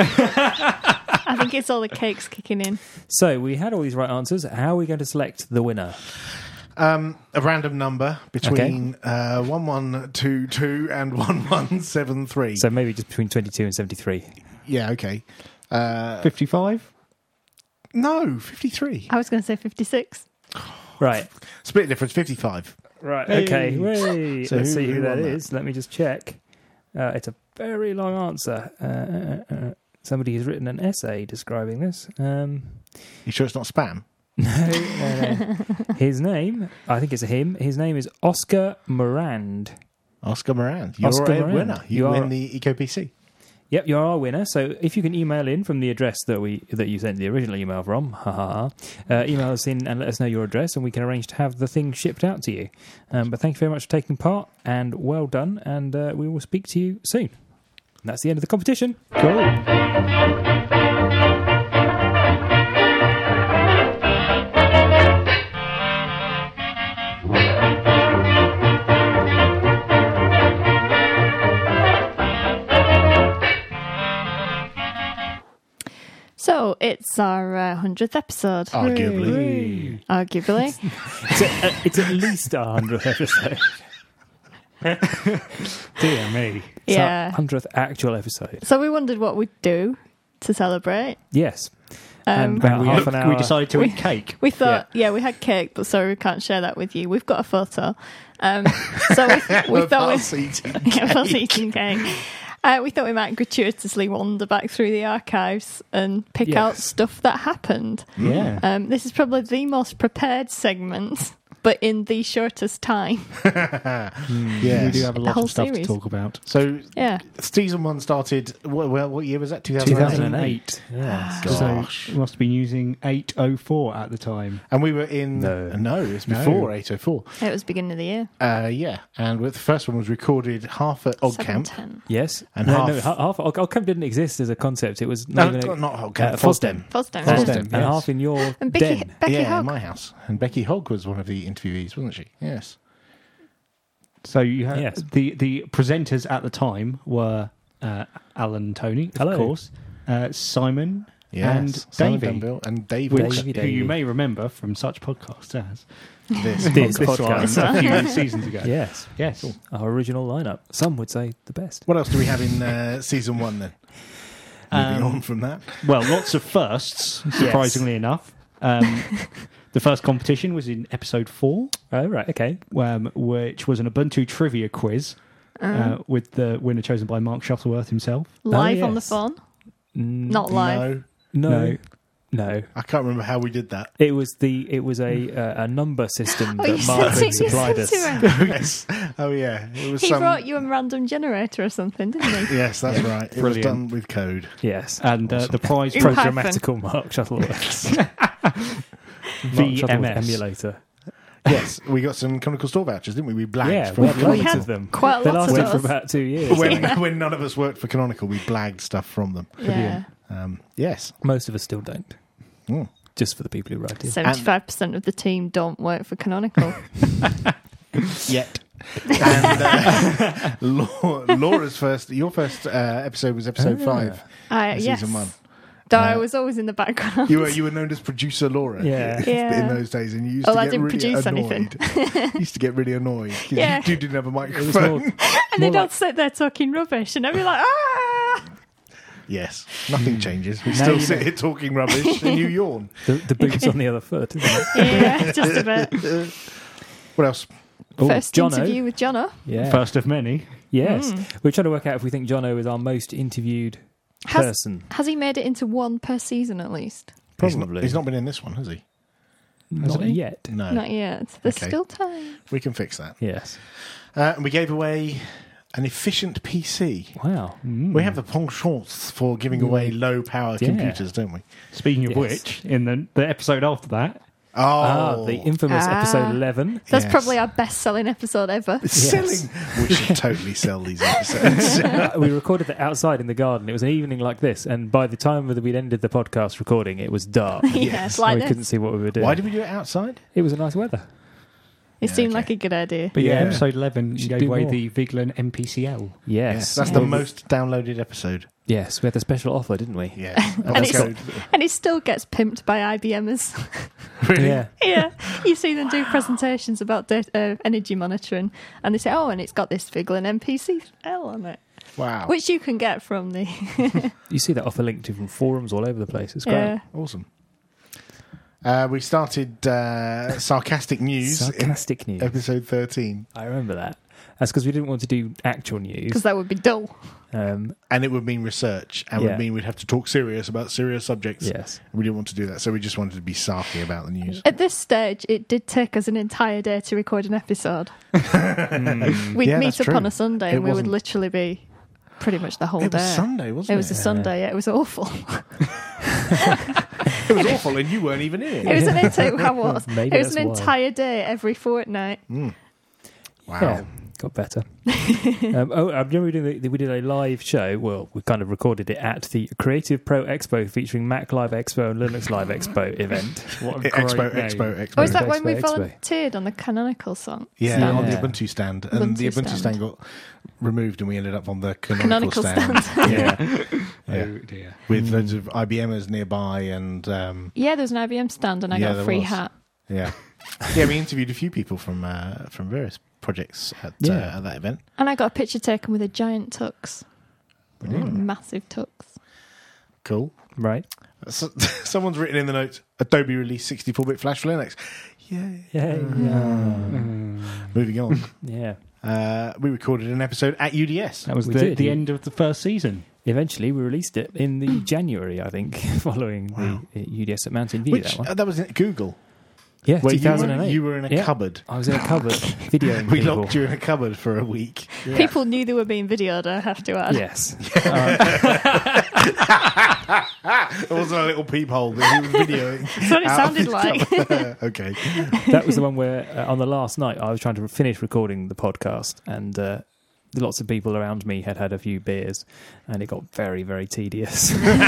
I think it's all the cakes kicking in. So we had all these right answers. How are we going to select the winner? Um, a random number between uh, one one two two and one one seven three. So maybe just between twenty-two and seventy-three. Yeah, okay. Uh, fifty-five? no, fifty-three. I was going to say fifty-six. Right. Split difference, fifty-five. Right. Hey. Okay. Wait. So Let's who- see who, who that won that? is. Let me just check. Uh, it's a very long answer. Uh, uh, uh, somebody has written an essay describing this. Um, You sure it's not spam? no, no, no. His name, I think it's a him. His name is Oscar Morand. Oscar Moran. You're Oscar a Moran. winner. You, You win are- the Eco P C. Yep, you're our winner. So if you can email in from the address that we that you sent the original email from, ha ha ha, uh, email us in and let us know your address, and we can arrange to have the thing shipped out to you. Um, but thank you very much for taking part, and well done. And uh, we will speak to you soon. And that's the end of the competition. Cool. So it's our uh, hundredth episode. Arguably. Arguably. It's, a, it's at least our hundredth episode. Dear me. It's Yeah. our hundredth actual episode. So we wondered what we'd do to celebrate. Yes. Um, And about we, half an hour. we decided to We- eat cake. we thought, yeah. we had cake, but sorry, we can't share that with you. We've got a photo. Um, so we, we thought we Us eating yeah, us cake. eating cake. Uh, we thought we might gratuitously wander back through the archives and pick out Yes. stuff that happened. Yeah. Um, this is probably the most prepared segment, but in the shortest time. Yes. We do have a lot whole of stuff series. to talk about. So Yeah. season one started. Well, well what year was that? two two thousand thousand eight. eight. Yeah. Gosh. So we must have been using eight oh four at the time. And we were in. No. no, it's No. before eight oh four. It was beginning of the year. Uh, yeah, and with, the first one was recorded half at Odd Camp. seven ten. Yes. And no, half- no, ha- half. Oldcamp didn't exist as a concept. It was No, not even a, not Odd uh, Camp. Fosdem. Fosdem. Fosdem. yeah. And yes. half in your And Becky, den. Becky yeah, Hogg. in my house. And Becky Hogg was one of the interviewees, wasn't she? Yes. So you had Yes. the the presenters at the time were uh, Alan and Tony, of Hello. course, uh, Simon Yes. and Simon Davey, Dunbill and Dave which, Walker. Davey, who you Davey. may remember from such podcasts as This, This podcast. podcast. one a few seasons ago. Yes. Yes. Our original lineup. Some would say the best. What else do we have in uh, season one then? Moving Um, on from that. Well, lots of firsts, surprisingly enough. Um, the first competition was in episode four, Oh, right. Okay. um, which was an Ubuntu trivia quiz uh, with the winner chosen by Mark Shuttleworth himself. Live Oh, on the yes. phone. Mm, Not live. No, No. No. No. I can't remember how we did that. It was the it was a uh, a number system Oh, you that Mark sent had it, you supplied sent us. it around. yes. Oh yeah, it was He some. wrote you a random generator or something, didn't he? Yes, that's right. It was Brilliant. done with code. Yes. And uh, the prize In for Python. Programmatical Mark Shuttleworth. Mark V M Shuttleworth S. emulator. Yes, we got some Canonical store vouchers, didn't we? We blagged Yeah, from we had loads had of them. quite a They lot of lasted for those. about two years. when, when none of us worked for Canonical, we blagged stuff from them. Yeah. Um, yes. Most of us still don't. Mm. Just for the people who write it. seventy-five percent of the team don't work for Canonical. Yet. And uh, Laura, Laura's first, your first uh, episode was episode Ah. five, I, of yes. season one. Though Uh, I was always in the background. You were you were known as producer Laura. Yeah. Yeah. In those days, and you used Well, to I get didn't really produce annoyed. anything. You used to get really annoyed because Yeah. you didn't have a It was microphone. more, and they'd more all sit there talking rubbish, and I'd be like, ah! Yes, nothing changes. We Now still you sit know. here talking rubbish, and you yawn. the, the boot's on the other foot, isn't it? Yeah, just a bit. What else? Oh, First Jono. interview with Jono. Yeah. First of many. Yes. Mm. We're trying to work out if we think Jono is our most interviewed Has, person. has he made it into one per season at least? He's not, Probably. he's not been in this one, has he? Not hasn't he? yet. No. Not yet. There's Okay. still time. We can fix that. Yes. Uh, and we gave away an efficient P C. Wow. We have the penchant for giving away low-power Yeah. computers, don't we? Speaking of Yes. which, in the, the episode after that, Oh, Ah, the infamous Ah. episode eleven. That's Yes. probably our best-selling episode ever. selling. We should totally sell these episodes. Uh, we recorded it outside in the garden. It was an evening like this, and by the time that we'd ended the podcast recording, it was dark. Yeah, it's like we this. couldn't see what we were doing. Why did we do it outside? It was a nice weather. It Yeah, seemed okay. like a good idea. but yeah, Yeah. episode eleven Should gave do away more. the Vigeland M P C L. Yes. Yes, that's Yeah. the most downloaded episode. Yes, we had the special offer, didn't we? Yes. And it's, and it still gets pimped by I B Mers. Really? Yeah. Yeah, you see them do presentations about data, uh, energy monitoring, and they say, "Oh, and it's got this Vigeland M P C L on it," Wow. which you can get from the You see that offer linked to from forums all over the place. It's great. yeah. Awesome. Uh, we started uh, sarcastic news Sarcastic in news. episode thirteen, I remember that. That's because we didn't want to do actual because news. that would be dull. Um, and it would mean research, and Yeah. would mean we'd have to talk serious about serious subjects. yes. We didn't want to do that, so we just wanted to be sarky about the news. At this stage, it did take us an entire day to record an episode. Mm. We'd Yeah, meet that's up true. on a Sunday, It and we would wasn't- literally be pretty much the whole It day. was Sunday, wasn't It it? was a Sunday. Yeah, it was awful. It was awful, and you weren't even in it. It was an eight I was. Maybe It was an that's why. entire day every fortnight. Wow. Yeah, got better. um, oh, I remember we did, a, we did a live show. Well, we kind of recorded it at the Creative Pro Expo featuring Mac Live Expo and Linux Live Expo event. What a great Expo, name. Expo, Expo. Or is that Expo, when we Expo. volunteered on the Canonical song? Yeah, stand? on the Yeah. Ubuntu stand. And the Ubuntu Ubuntu stand. stand. got removed, and we ended up on the Canonical, Canonical stand. stand. yeah. Yeah. Oh dear. With loads of I B Mers nearby, and um, Yeah, there was an I B M stand, and I Yeah, got there a free was. hat. yeah, yeah. We interviewed a few people from uh, from various projects at, Yeah. uh, at that event. And I got a picture taken with a giant tux. Massive tux. Cool. Right? So, someone's written in the notes: Adobe released sixty-four bit Flash for Linux. Yay! Yeah. Moving on. Yeah. Uh, we recorded an episode at U D S. That was We the, did. the end of the first season. Eventually, we released it in the January, I think, following Wow. the uh, U D S at Mountain View. Which that one. uh, that was in Google. Yeah, Where two you were, thousand eight. you were in a Yeah. cupboard. I was in a cupboard videoing We people. locked you in a cupboard for a week. People knew they were being videoed, I have to add. Yes. It wasn't a little peephole that he was videoing. That's what it out of sounded his like. cupboard. Okay. That was the one where, uh, on the last night, I was trying to finish recording the podcast, and uh, lots of people around me had had a few beers, and it got very, very tedious.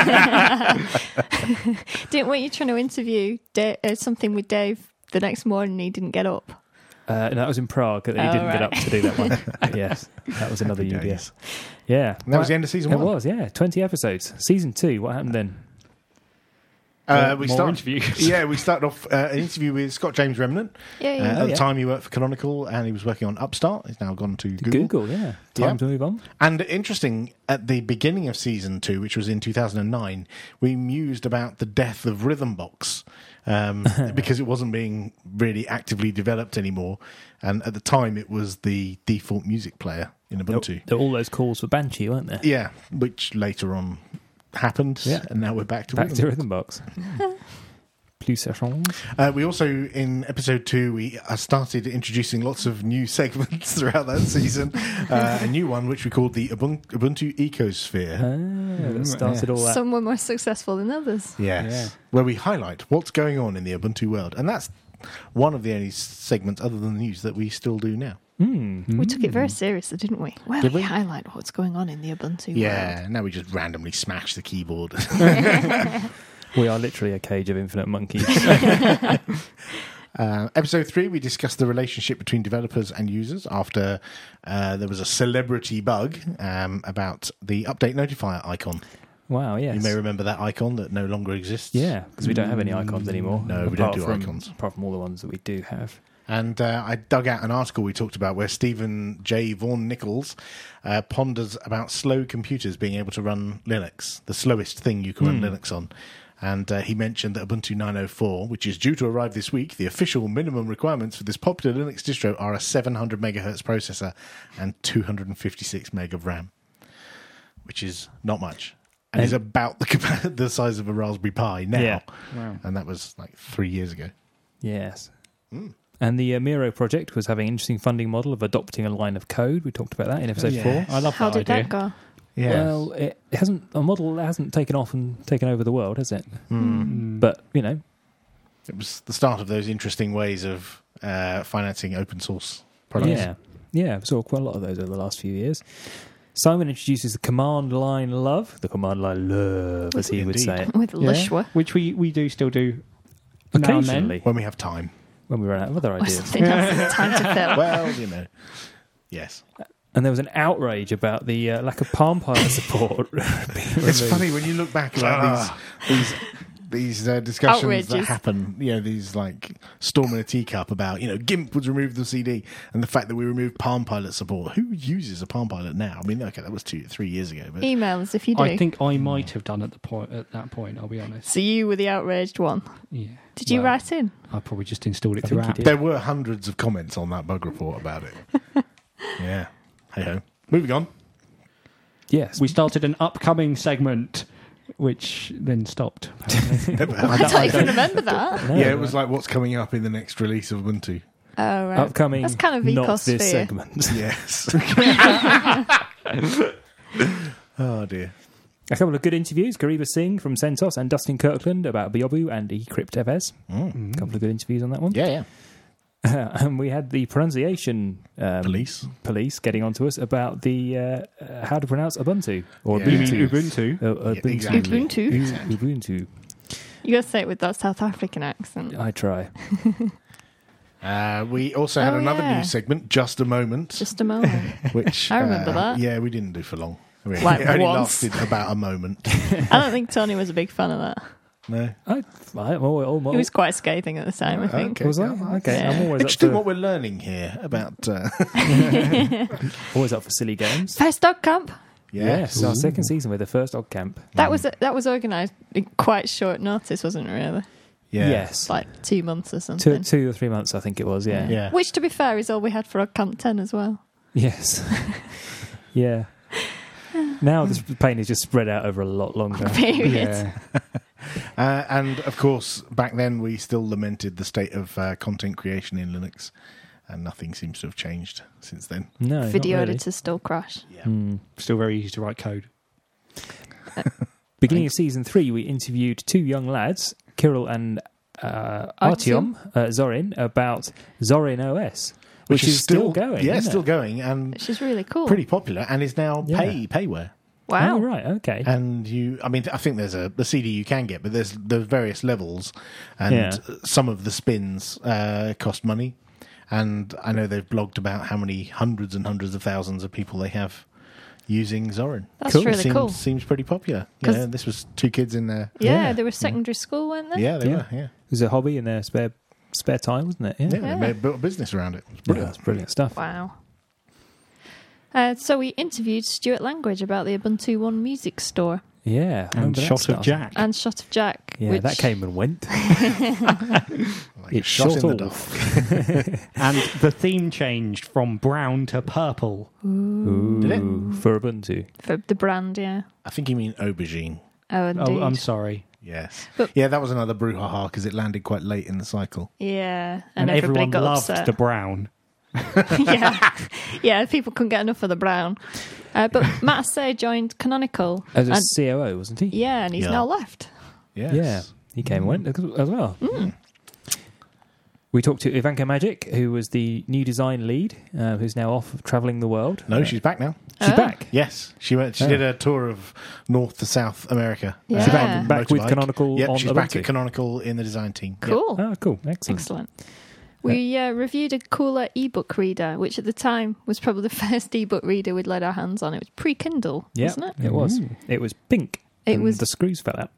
Didn't weren't you trying to interview Da uh, something with Dave the next morning and he didn't get up? Uh, and that was in Prague, and he Oh, didn't get right. up to do that one. But yes, that was another Happy U D S. days. Yeah. And that was Right. the end of season It one. was, yeah. twenty episodes. Season two, what happened then? Uh, More- we more started, interviews. Yeah, we started off uh, an interview with Scott James Remnant. Yeah, Uh, yeah. at Oh, the yeah. time, he worked for Canonical, and he was working on Upstart. He's now gone to Google. Google, yeah. Time Yeah. to move on. And interesting, at the beginning of season two, which was in two thousand nine, we mused about the death of Rhythmbox um, because it wasn't being really actively developed anymore. And at the time, it was the default music player in Ubuntu. There were all those calls for Banshee, weren't there? Yeah, which later on happened, Yeah. and now we're back to Back Rhythm. to Rhythm Box. Plus ça change. Uh, we also, in episode two, we uh, started introducing lots of new segments throughout that season. Uh, a new one, which we called the Ubuntu, Ubuntu Ecosphere. Ah, that started all that. Some were more successful than others. Yes. Yeah. Where we highlight what's going on in the Ubuntu world. And that's one of the only segments other than the news that we still do now. Mm. We took it very seriously, didn't we? Well, Did we? we? highlight what's going on in the Ubuntu Yeah, world. now we just randomly smash the keyboard. We are literally a cage of infinite monkeys. Uh, episode three, we discussed the relationship between developers and users after uh, there was a celebrity bug um, about the update notifier icon. Wow, yes. You may remember that icon that no longer exists. Yeah, because we don't have any icons anymore. No, we don't apart do from, icons. Apart from all the ones that we do have. And uh, I dug out an article we talked about where Stephen J. Vaughan Nichols uh, ponders about slow computers being able to run Linux, the slowest thing you can run Mm. Linux on. And uh, he mentioned that Ubuntu nine oh four, which is due to arrive this week, the official minimum requirements for this popular Linux distro are a seven hundred megahertz processor and two hundred fifty-six meg of RAM, which is not much. And And- is about the, capa- the size of a Raspberry Pi now. Yeah. Wow. And that was like three years ago. Yes. Mm. And the uh, Miro project was having an interesting funding model of adopting a line of code. We talked about that in episode Yeah. four. I love How that did idea. that go? Yeah. Well, it hasn't a model that hasn't taken off and taken over the world, has it? Mm. But you know, It was the start of those interesting ways of uh, financing open source products. yeah, yeah, we saw quite a lot of those over the last few years. Simon introduces the command line love, the command line love, as he would Indeed. say it, With Lishwa. Which we, we do still do now and then. occasionally When we have time. when we run out of other Or ideas. something else that's time to fill. Well, you know. Yes. And there was an outrage about the uh, lack of Palm Pilot support. It's funny when you look back about these these these uh, discussions that Outrages. happen, you know, these like storm in a teacup about, you know, GIMP was removed the C D and the fact that we removed Palm Pilot support. Who uses a Palm Pilot now? I mean, okay, that was two, three years ago, but Email us if you do. I think I might have done at the point at that point. I'll be honest. So you were the outraged one. Yeah. Did you Well, write in? I probably just installed it I through think you app. did. there were hundreds of comments on that bug report about it. Yeah. Hey ho. Moving on. Yes, We started an upcoming segment, which then stopped. apparently. I don't even remember that. No, Yeah, it was like what's coming up in the next release of Ubuntu. Oh, right. upcoming. That's kind of not this ecosphere. segment. Yes. Oh dear. A couple of good interviews: Gariba Singh from CentOS and Dustin Kirkland about Biobu and eCryptFS. Mm. A couple of good interviews on that one. Yeah, yeah. and we had the pronunciation um, Police. police getting onto us about the uh, uh, how to pronounce Ubuntu or Yeah. You mean Ubuntu. Ubuntu? Uh, uh, Yeah, Ubuntu. exactly. Ubuntu. U- Ubuntu. You got to say it with that South African accent. I try. Uh, we also had Oh, another yeah. news segment, Just a Moment, Just a moment. which I remember uh, that. Yeah, we didn't do for long. I mean, Like it only once. lasted about a moment. I don't think Tony was a big fan of that. No. I, I, oh, oh, He was quite scathing at the time, I think. Okay. was I? Okay, Yeah. I'm always up, Interesting for, what we're learning here about. Uh, always up for silly games. First dog camp. Yes, our second season with the first Odd Camp. That was that was organised in quite short notice, wasn't it? Really, Yeah. Yes, like two months or two, something. two or three months, I think it was. Yeah. Yeah. Which, to be fair, is all we had for Odd Camp ten as well. Yes. yeah. Now this pain is just spread out over a lot longer. Period. Yeah. Uh, and of course, back then we still lamented the state of uh, content creation in Linux, and nothing seems to have changed since then. No, not Video really. editors still crash. Hmm. Still very easy to write code. Beginning of season three, we interviewed two young lads, Kirill and uh, Artyom uh, Zorin, about Zorin O S, which, is, still, going. Yeah, isn't still it? going, and Which is really cool. pretty popular, and is now Yeah. pay payware. Wow. Oh, right. Okay. And you, I mean, I think there's a the C D you can get, but there's there's various levels, and Yeah. some of the spins uh, cost money. And I know they've blogged about how many hundreds and hundreds of thousands of people they have using Zorin. That's Cool. really seems, cool. Seems pretty popular. 'Cause- Yeah, this was two kids in there. Yeah, Yeah. they were secondary school, weren't they? Yeah, they Yeah. were. Yeah, It was a hobby in their spare spare time, wasn't it? yeah, Yeah. they Yeah. made, built a business around it. It's Yeah, brilliant. that's brilliant stuff. Wow. Uh, so we interviewed Stuart Langridge about the Ubuntu One music store Yeah. And remember that Shot stuff. of Jack. and Shot of Jack. Yeah, which, that came and went. Like It shot shot in the off. dark. And the theme changed from brown to purple. Ooh, Did it? for Ubuntu. for the brand, yeah. I think you mean aubergine. Oh, indeed. Oh, I'm sorry. Yes. But- yeah, that was another brouhaha because it landed quite late in the cycle. Yeah, And, and, everybody everyone got loved upset. the brown. yeah, yeah. People couldn't get enough of the brown. Uh, but Matt Say joined Canonical. As a and, C O O, wasn't he? yeah, and he's Yeah. now left. Yes. Yeah. He came and went as well. Mm. We talked to Ivanka Magic, who was the new design lead, uh, who's now off travelling the world. No, Uh, she's back now. she's Oh. back. Yes, she went. She Oh. did a tour of North to South America. Yeah. Uh, She's back- on back with motorbike. Canonical Yep, on she's back Ubuntu. at Canonical in the design team. Yep. Cool. Oh, cool. Excellent. Excellent. We uh, reviewed a cooler ebook reader, which at the time was probably the first ebook reader we'd laid our hands on. It was pre-Kindle, Yeah, wasn't it? it was. It was pink. It and was- The screws fell out.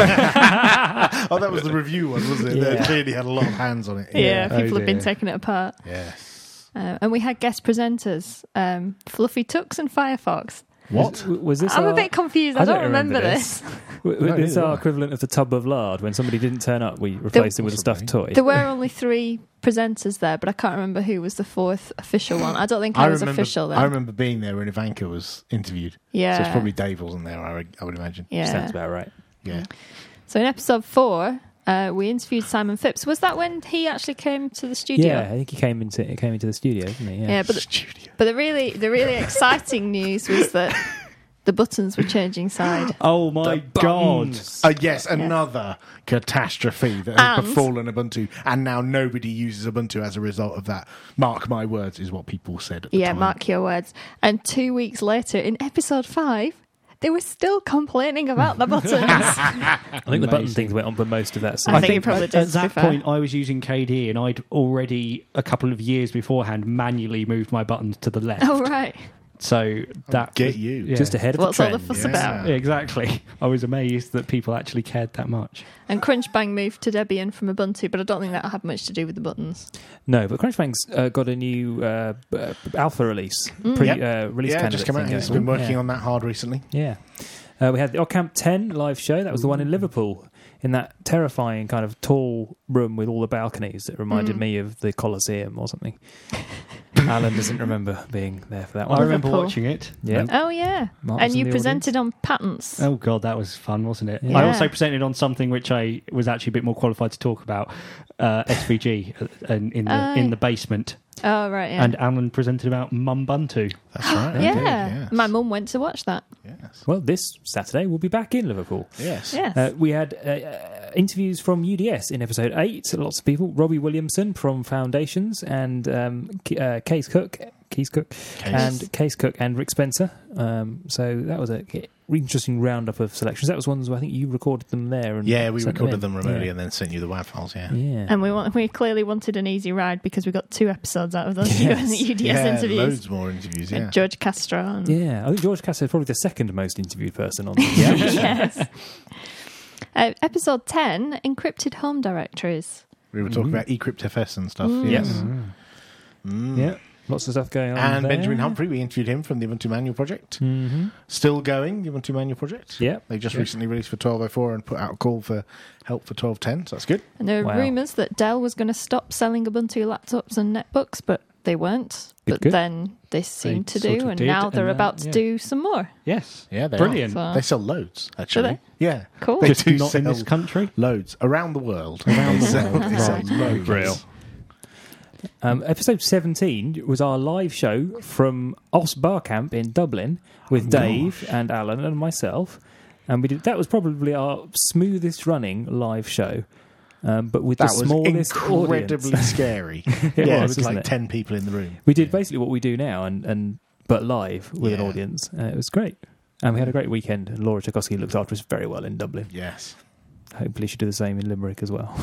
Oh, that was the review one, was it? Yeah. They clearly had a lot of hands on it. Yeah, Oh, people have been dear. taking it apart. Yes. Uh, and we had guest presenters, um, Fluffy Tux and Firefox. What? Was, was this I'm our, a bit confused. I, I don't, don't remember, remember this. w- No, w- this neither our do I. equivalent of the tub of lard? When somebody didn't turn up, we replaced them with a stuffed toy. There were only three presenters there, but I can't remember who was the fourth official one. I don't think I, I was remember. official then. I remember being there when Ivanka was interviewed. yeah. So it's probably Dave wasn't there. I would, I would imagine. yeah. Sounds about right. Yeah. So in episode four, uh, we interviewed Simon Phipps. Was that when he actually came to the studio? Yeah, I think he came into he came into the studio, didn't he? Yeah. Yeah, but the, Studio. but the really the really exciting news was that the buttons were changing side. Oh my god! Buttons. Uh, yes, another catastrophe that has And- befallen Ubuntu, and now nobody uses Ubuntu as a result of that. Mark my words, is what people said at the Yeah, time. mark your words. And two weeks later, in episode five, they were still complaining about the buttons. I think the button Amazing. things went on for most of that I season. think it probably at, did, at to that be fair. point, I was using K D, and I'd already a couple of years beforehand manually moved my buttons to the left. Oh right. So that Get was- you. yeah. Just ahead of What's the all the trend. fuss Yeah. about? Yeah, exactly. I was amazed that people actually cared that much. And Crunchbang moved to Debian from Ubuntu, but I don't think that had much to do with the buttons. No, but Crunchbang's uh, got a new uh, b- uh, alpha release, pre Yep. uh, release Yeah, candidate just come out. thing He's going been working yeah. on that hard recently. Yeah. Uh, we had the Occamp ten live show. That was the one in Liverpool, in that terrifying kind of tall room with all the balconies that reminded Mm. me of the Colosseum or something. Alan doesn't remember being there for that I one. remember Liverpool. watching it. Yeah. Oh yeah. Mark was And in you the presented on patents. Oh god, that was fun, wasn't it? Yeah. I also presented on something which I was actually a bit more qualified to talk about, uh, S V G, uh, in, in the Oh, in yeah. the basement. Oh right, yeah. And Alan presented about Mumbuntu. That's right. yeah. indeed, yes. My mum went to watch that. Yes. Well, this Saturday we'll be back in Liverpool. Yes. Yes. Uh, we had uh, uh, interviews from U D S in episode eight. Lots of people. Robbie Williamson from Foundations and um, K- uh, Case Cook, Keys Cook, and Case Cook and Rick Spencer. Um, so that was a k- interesting roundup of selections. That was ones where I think you recorded them there. And Yeah, we sent recorded in. them remotely Yeah. and then sent you the W A V files. Yeah. Yeah. And we want, we clearly wanted an easy ride because we got two episodes out of those Yes. U D S yeah, interviews. loads more interviews. And Yeah. George Castro. And Yeah, I think George Cassidy is probably the second most interviewed person on the yes. Uh, episode ten, encrypted home directories. We were talking Mhm. about eCryptFS and stuff. Mm. Yes. Mm. Mm. Yeah, lots of stuff going on. And there. Benjamin Humphrey, we interviewed him from the Ubuntu Manual Project. Mm-hmm. Still going, the Ubuntu Manual Project. Yeah. They just Yeah. recently released for twelve oh four and put out a call for help for twelve ten, so that's good. And there were Wow. rumours that Dell was going to stop selling Ubuntu laptops and netbooks, but they weren't. Good, But good. then they seemed to sort do, of and did, now they're and, uh, about to yeah. do some more. Yes. Yeah, they Brilliant. So- are. They sell loads, actually. they? Yeah. Cool. They Just do not in sell this country. loads. Around the world. Around They the sell- world. they sell Right. loads. Real. Um, episode seventeen was our live show from Os Bar Camp in Dublin with Dave and Alan and myself, and we did that was probably our smoothest running live show, um, but with That the was smallest incredibly audience. scary. It yeah, was, it was wasn't like it? ten people in the room. We did basically what we do now, and, and but live with an Yeah. audience. Uh, it was great, and we had a great weekend. And Laura Tchaikovsky looked after us very well in Dublin. Yes. Hopefully, she'll do the same in Limerick as well.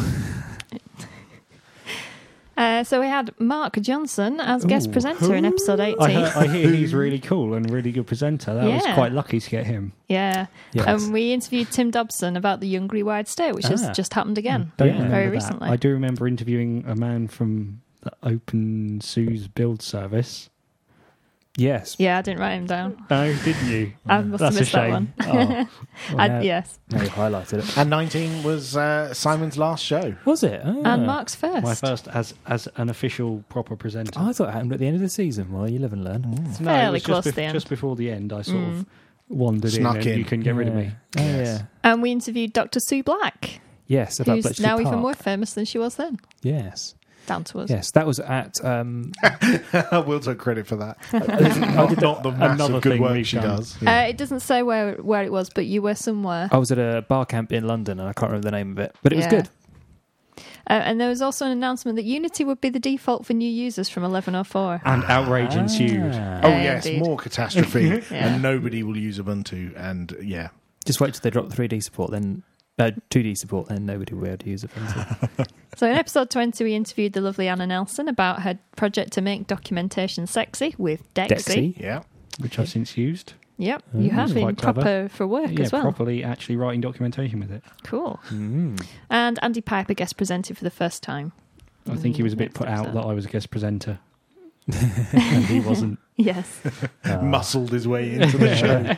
Uh, so we had Mark Johnson as guest Ooh. presenter in episode I, eighteen. heard, I hear he's really cool and really good presenter. That was Yeah. quite lucky to get him. Yeah. Yes. And we interviewed Tim Dobson about the Young Rewired State, which Ah. has just happened again. Don't Yeah. remember Very that. recently. I do remember interviewing a man from the Open Sue's build service. Yes. Yeah, I didn't write him down. Oh, didn't you? I must have That's a missed that shame. one. Oh. I, now- yes. Now you highlighted it. And nineteen was uh, Simon's last show. Was it? Oh. And Mark's first. My first as as an official proper presenter. I thought it happened at the end of the season. Well, you live and learn. No, it fairly was close just, to the end. just before the end. I sort Mm. of wandered Snuck in and in. you couldn't get rid of me. Oh, Yes. yeah. And we interviewed Doctor Sue Black, Yes, about who's Bletchley now Park. even more famous than she was then. Yes. Down to us. Yes, that was at... Um, We'll take credit for that. I not, did not the another massive good thing work we've she done. does. Uh, it doesn't say where where it was, but you were somewhere. I was at a bar camp in London, and I can't remember the name of it. But it was Yeah. good. Uh, and there was also an announcement that Unity would be the default for new users from eleven oh four. And outrage ensued. Oh, yes, indeed. more catastrophe. Yeah. And nobody will use Ubuntu. And, yeah. Just wait till they drop three D support, then uh, two D support, then nobody will be able to use it. So in episode twenty, we interviewed the lovely Anna Nelson about her project to make documentation sexy with Dexy. Dexy. Yeah. Which I've since used. Yep, you have That's been quite clever. proper for work Yeah, as well. properly actually writing documentation with it. Cool. Mm. And Andy Piper guest presented for the first time. I think he was a bit Next put out episode. that I was a guest presenter. And he wasn't. Yes. Muscled his way into the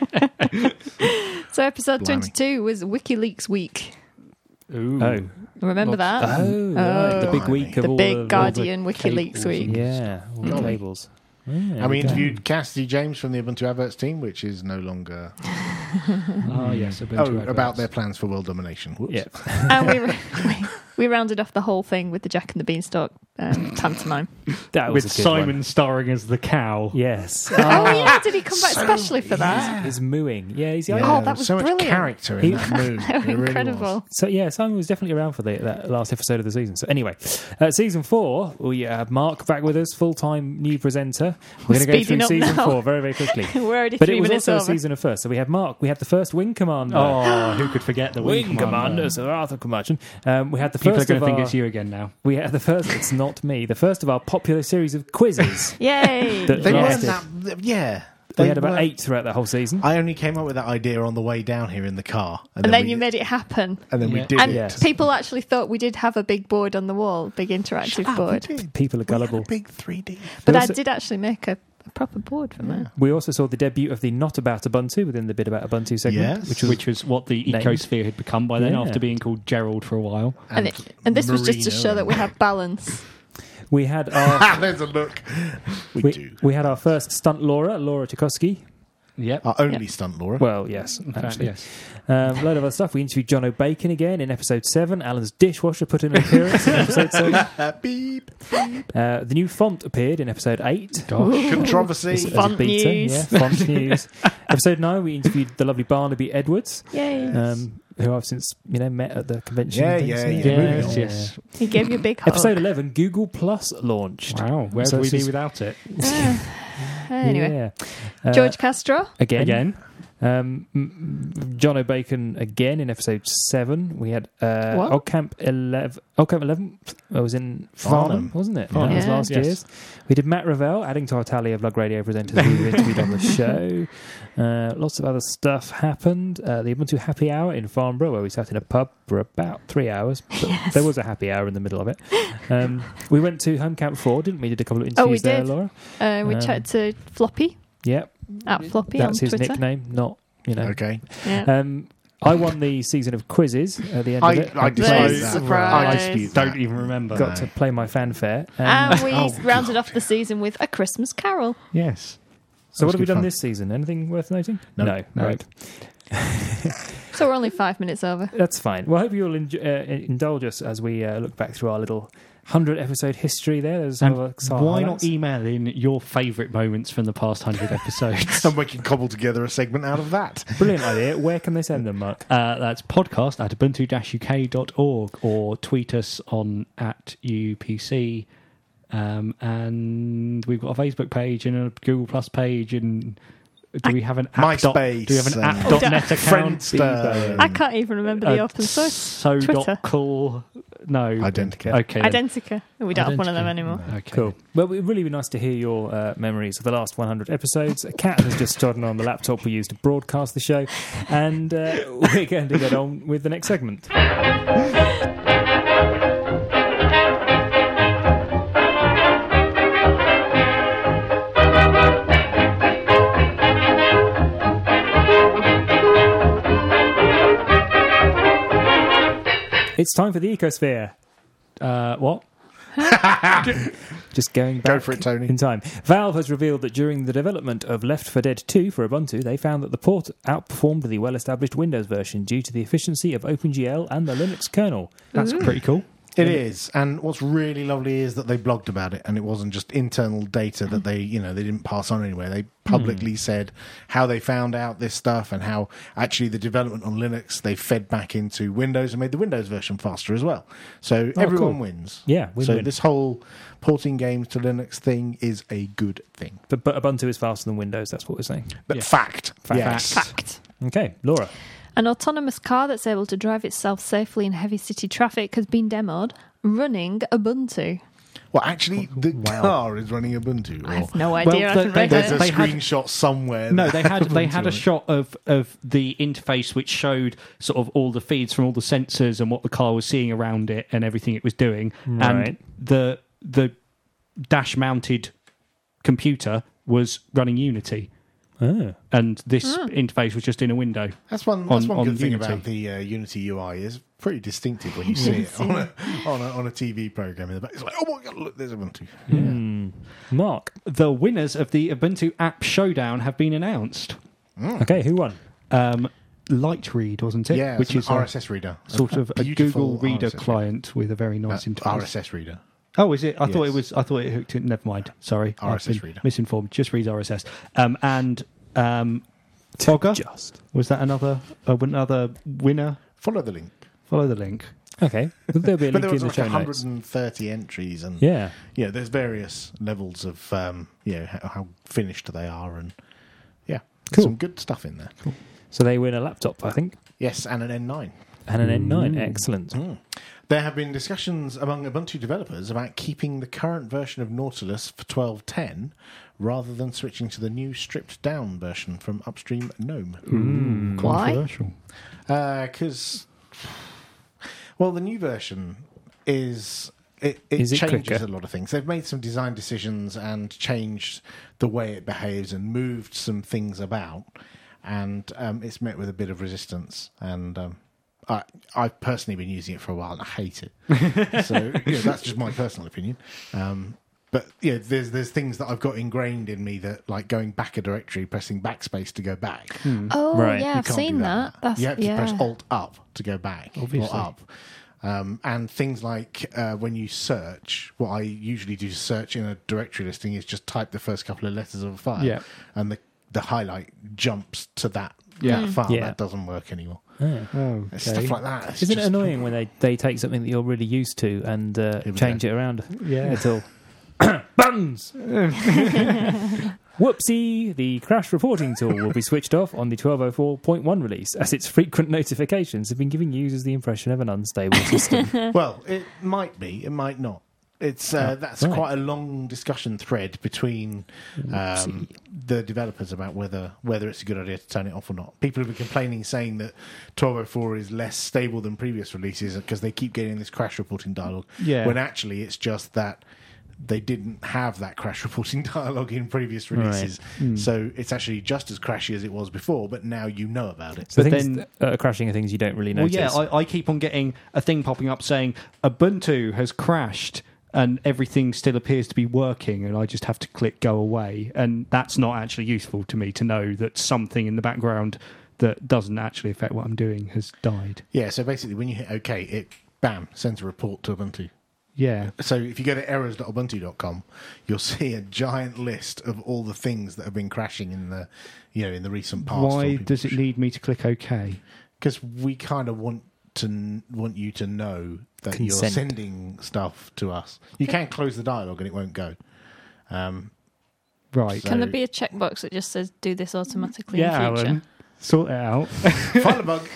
show. So episode Blimey. twenty-two was WikiLeaks week. Ooh. Oh, Remember Lots- that? oh, right. the big Blimey. week of The all big the, all Guardian the WikiLeaks cables week. and- Yeah, all the Golly. cables. Yeah, And we okay. interviewed Cassidy James from the Ubuntu Adverts team, which is no longer... Oh, yes. Ubuntu Oh, adverts. about their plans for world domination. Whoops. Yeah. And we, we we rounded off the whole thing with the Jack and the Beanstalk um, pantomime. That was With a good Simon one. starring as the cow. Yes. Oh, yeah, did he come back specially for that? He's mooing. Yeah, he's the Yeah, only Oh, one. that was so brilliant. much character in He- that move. They were It really was. incredible. So yeah, Simon was definitely around for the, that last episode of the season. So anyway, uh, season four, we have Mark back with us, full-time new presenter. We're going to go Speeding through up season now. four very, very quickly. We're already But three it was minutes also over. a season of first. So we have Mark. We had the first Wing Commander. Oh, who could forget the Wing, Wing Commander, Sir Arthur Curmudgeon. Um, we had the People are first going of to think our. it's you again now. We had the first. It's not me. The first of our popular series of quizzes. Yay! that They weren't lasted- that... Yeah. We They had about weren't- eight throughout the whole season. I only came up with that idea on the way down here in the car. and then we, you made it happen. And then we Yeah. did And it. Yes. people actually thought we did have a big board on the wall, big interactive Ah, we board. did. People are We had a gullible. big three D. But There I was a- did actually make a, a proper board from it. We also saw the debut of the Not About Ubuntu within the Bit About Ubuntu segment, Yes. which was Which was what the named. ecosphere had become by then Yeah. after being called Gerald for a while. And, it, and this was just to Marino show that we and- have balance. we had our Ah, there's a look. We, we, do. we had our first stunt Laura, Laura Tchaikovsky. Yep. Our only stunt, Laura. Well, yes, In fact, actually. yes. Um, a load of other stuff. We interviewed John O'Bacon again in episode seven. Alan's dishwasher put in an appearance in episode seven. Uh, beep. Uh, the new font appeared in episode eight. Controversy. As a Font beta, news. Yeah, font news. Episode nine, we interviewed the lovely Barnaby Edwards, Yay. um, who I've since you know met at the convention. Yeah, and things. yeah, yeah. Yes, moving on. yes. He gave you a big hug. Episode eleven, Google Plus launched. Wow, where So would we this be is- without it? Anyway, Yeah. Uh, George Castro. again. Again? Um, m- m- John O'Bacon again in episode seven. We had uh, What? Oldcamp eleven. Oldcamp eleven. I was in Farnham, Farnham. wasn't it? Farnham. That was Yeah. last Yes. year's. We did Matt Ravel, adding to our tally of Lug Radio presenters who were interviewed on the show. Uh, lots of other stuff happened. Uh, the Ubuntu Happy Hour in Farnborough, where we sat in a pub for about three hours. But Yes. there was a happy hour in the middle of it. Um, we went to Home Camp four, didn't we? Did a couple of Oh, interviews we there, did. Laura. Uh, we Um, chatted to Floppy, Yep, at Floppy that's on his Twitter. nickname, not, you know. Okay. Yeah. Um, I won the season of quizzes at the end I, of it. I And dispute There's that. surprise. I dispute that. Don't even remember. got to play my fanfare. and Um, we Oh, rounded God. off the season with A Christmas Carol. Yes. so what was have we good done fun. this season? Anything worth noting? No. no, No. right. So we're only five minutes over. That's fine. Well, I hope you'll enjo- uh, indulge us as we uh, look back through our little hundred episode history there. There's some And of our why highlights. not email in your favourite moments from the past hundred episodes? And we can cobble together a segment out of that. Brilliant idea. Where can they send them, Mark? Uh, that's podcast at ubuntu dash u k dot org or tweet us on at U P C. Um, and we've got a Facebook page and a Google Plus page. And do we have an app dot, MySpace do we have an and- app dot net account? Friendster. I can't even remember the Uh, open source. So Twitter. dot cool. No. Identica. Okay. then. Identica. We don't have one of them Identica. anymore. Okay. Cool. Well, it'd really be nice to hear your uh, memories of the last one hundred episodes. A cat has just trodden on the laptop we used to broadcast the show, and uh, we're going to get on with the next segment. It's time for the Ecosphere. Uh, what? Just going back Go for it, Tony. in time. Valve has revealed that during the development of Left four Dead two for Ubuntu, they found that the port outperformed the well-established Windows version due to the efficiency of OpenGL and the Linux kernel. That's pretty cool. It is, and what's really lovely is that they blogged about it, and it wasn't just internal data that they, you know, they didn't pass on anywhere. They publicly mm. said how they found out this stuff and how actually the development on Linux they fed back into Windows and made the Windows version faster as well. So oh, everyone cool. wins. Yeah, win, so win. This whole porting games to Linux thing is a good thing. But, but Ubuntu is faster than Windows. That's what we're saying. But yeah. fact, fact, yes. fact. Okay, Laura. An autonomous car that's able to drive itself safely in heavy city traffic has been demoed running Ubuntu. Well, actually, the wow. car is running Ubuntu. Or, I have no idea. Well, I the, haven't they, read there's it. a they screenshot had, somewhere. No, they had they Ubuntu had a on shot of, of the interface which showed sort of all the feeds from all the sensors and what the car was seeing around it and everything it was doing. Right. And the the dash mounted computer was running Unity. Oh. And this Oh. interface was just in a window. That's one. That's on, one on good thing Unity. about the uh, Unity U I is pretty distinctive when you see it on a, on a on a T V program in the back. It's like, oh my god, look, there's Ubuntu. Yeah. Mm. Mark, the winners of the Ubuntu App Showdown have been announced. Mm. Okay, who won? Um, Lightread, wasn't it? Yeah, which it's is an a R S S reader, sort of a beautiful Google Reader R S S client reader. with a very nice Uh, interface. R S S reader. Oh, is it? I thought Yes. it was. I thought it hooked in. Never mind. Sorry, R S S I've been reader. misinformed. Just reads R S S. Um, and um, Togger, Just. was that another uh, another winner? Follow the link. Follow the link. Okay, there'll be a But link there in was the like show one hundred notes. thirty entries, and Yeah. yeah, there's various levels of um, you know how, how finished they are, and yeah, Cool. some good stuff in there. Cool. So they win a laptop, I think, Yes, and an N nine. and an N nine. Excellent. Mm. There have been discussions among Ubuntu developers about keeping the current version of Nautilus for twelve ten rather than switching to the new stripped down version from upstream GNOME. Mm, Why? controversial. Because, uh, well, the new version is it, it Is it changes quicker? a lot of things. They've made some design decisions and changed the way it behaves and moved some things about, and um, it's met with a bit of resistance. And um, I, I've personally been using it for a while and I hate it. So you know, that's just my personal opinion. Um, But yeah, there's there's things that I've got ingrained in me that, like going back a directory, pressing backspace to go back. Oh, Right. yeah, You I've can't do seen that. That's, you have to yeah. press Alt Up to go back, Obviously. or up. Um, and things like uh, when you search, what I usually do to search in a directory listing is just type the first couple of letters of a file, Yeah. and the the highlight jumps to that, Yeah. that file. Yeah. That doesn't work anymore. Oh. Oh, It's Stuff like that. It's Isn't just- it annoying when they, they take something that you're really used to and uh, Here we change go. it around Yeah. at all? Buttons! Whoopsie! The crash reporting tool will be switched off on the twelve oh four point one release, as its frequent notifications have been giving users the impression of an unstable system. Well, it might be, it might not. It's uh, Oh, that's right. quite a long discussion thread between um, the developers about whether whether it's a good idea to turn it off or not. People have been complaining, saying that twelve oh four is less stable than previous releases because they keep getting this crash reporting dialogue. Yeah. When actually it's just that they didn't have that crash reporting dialogue in previous releases. Mm. So it's actually just as crashy as it was before, but now you know about it. So But things then- that are crashing are things you don't really Well, notice. yeah, I, I keep on getting a thing popping up saying Ubuntu has crashed and everything still appears to be working, and I just have to click go away. And that's not actually useful to me to know that something in the background that doesn't actually affect what I'm doing has died. Yeah, so basically when you hit OK, it, bam, sends a report to Ubuntu. Yeah. So if you go to errors dot ubuntu dot com, you'll see a giant list of all the things that have been crashing in the, you know, in the recent past. Why does it need me to click OK? Because we kind of want to want you to know that Consent. you're sending stuff to us. You can close the dialogue and it won't go. Um, Right. So- Can there be a checkbox that just says do this automatically yeah, in future? Alan. Sort it out. Find a bug.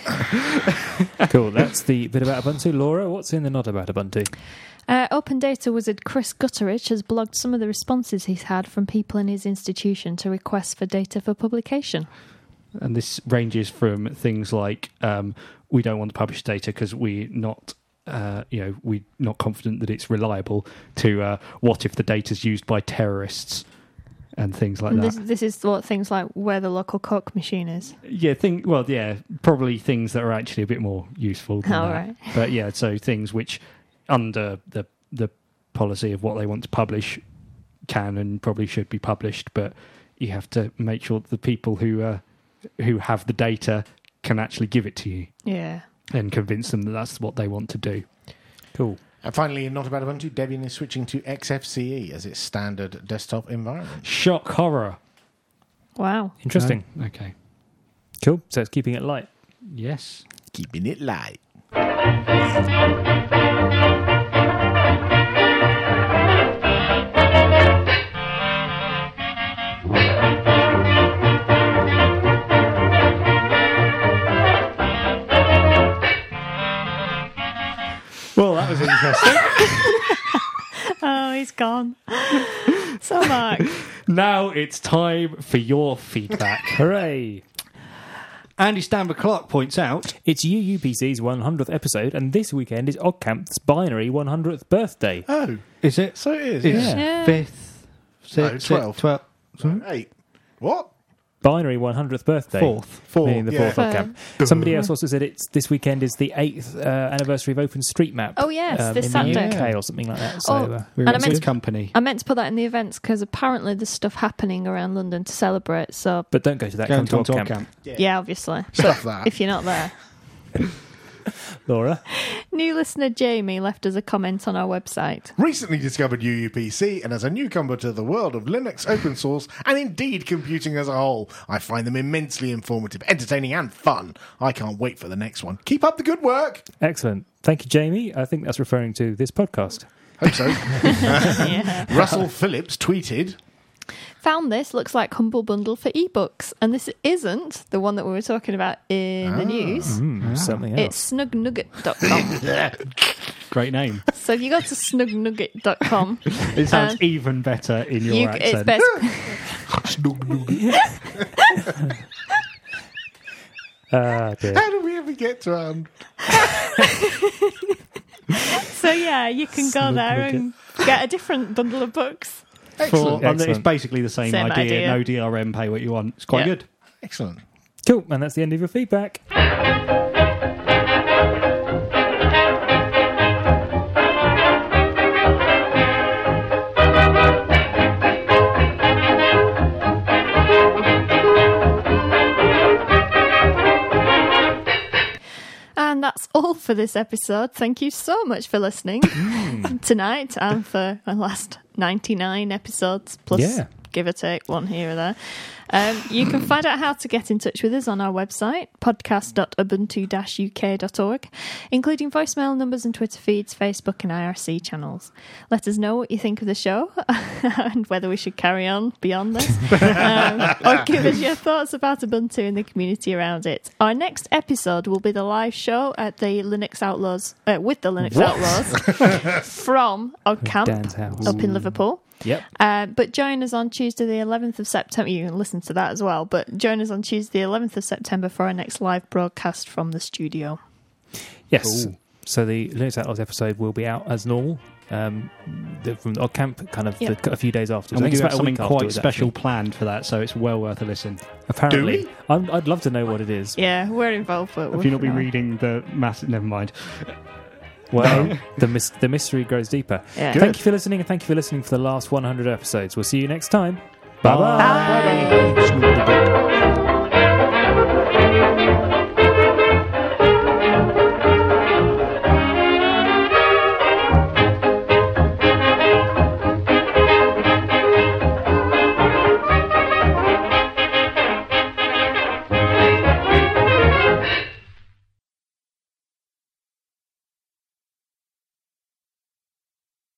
Cool, that's the bit about Ubuntu. Laura, what's in the not about Ubuntu? Uh, Open Data Wizard Chris Gutteridge has blogged some of the responses he's had from people in his institution to requests for data for publication. And this ranges from things like um, we don't want to publish data because we're not, uh, you know, we're not confident that it's reliable, to uh, what if the data's used by terrorists and things like And that. this, this is what things like where the local Coke machine is. Yeah, think well, yeah, probably things that are actually a bit more useful. Than Oh, that. right. But yeah, so things which, under the the policy of what they want to publish, can and probably should be published, but you have to make sure that the people who uh, who have the data can actually give it to you Yeah. and convince them that that's what they want to do. Cool. And finally, in Not About Ubuntu, Debian is switching to X F C E as its standard desktop environment. Shock horror. Wow. Interesting. No? Okay. Cool. So it's keeping it light. Yes. Keeping it light. Well, that was interesting. Oh, he's gone. So, Mark. Now it's time for your feedback. Hooray! Andy Stanford Clark points out... It's U U P C's one hundredth episode, and this weekend is Oddcamp's binary one hundredth birthday. Oh, Is it? so it is. It's Yeah. Yeah. fifth, No, sixth, twelve. twelve, Eight. What? Binary one hundredth birthday. fourth. Four. Meaning the yeah. fourth Oddcamp. Somebody else also said it's this weekend is the eighth uh, anniversary of OpenStreetMap. Oh, yes, um, this in Saturday. the U K or something like that. So, Oh, uh, We And were I meant good to- company. I meant to put that in the events because apparently there's stuff happening around London to celebrate. So, but don't go to that. Go Come to on to Oddcamp. Oddcamp. yeah, obviously. Stuff that. If you're not there. Laura? New listener Jamie left us a comment on our website. Recently discovered U U P C, and as a newcomer to the world of Linux, open source, and indeed computing as a whole, I find them immensely informative, entertaining, and fun. I can't wait for the next one. Keep up the good work. Excellent. Thank you, Jamie. I think that's referring to this podcast. Hope so. Yeah. Russell Phillips tweeted, Found this, looks like Humble Bundle for ebooks. And this isn't the one that we were talking about in the news. Mm, Something else. It's snug nugget dot com. Great name. So if you go to snug nugget dot com, It sounds Um, even better in your you, accent. it's best. Ah, dear. how did we ever get to um So yeah, you can go Snug there nugget. and get a different bundle of books. For, Excellent. and it's Excellent. basically the same, Same idea. idea. No D R M, pay what you want. It's quite Yeah. good. Excellent. Cool. And that's the end of your feedback. And that's all for this episode. Thank you so much for listening tonight and for the last ninety-nine episodes, plus Yeah. give or take one here or there. Um, you can find out how to get in touch with us on our website, podcast dot ubuntu dash u k dot org, including voicemail numbers and Twitter feeds, Facebook and I R C channels. Let us know what you think of the show and whether we should carry on beyond this, um, or give us your thoughts about Ubuntu and the community around it. Our next episode will be the live show at the Linux Outlaws, uh, with the Linux Outlaws from Dan's Oddcamp house. up in Liverpool. Yep. Uh, but join us on Tuesday the eleventh of September. You can listen to that as well. But join us on Tuesday the eleventh of September for our next live broadcast from the studio. Yes. Cool. So the Linux Outlaws episode will be out as normal um, the, from Oddcamp, kind of Yep. the, a few days after. And I we think do it's have about a week something quite afterwards, special actually. planned for that, so it's well worth a listen. Apparently. Do I'm, I'd love to know what it is. Yeah, we're involved. But If we're you've not been not. reading the mass, never mind. Well, the mis- the mystery grows deeper. Yeah. Thank you for listening, and thank you for listening for the last one hundred episodes. We'll see you next time. Bye-bye. Bye. Bye.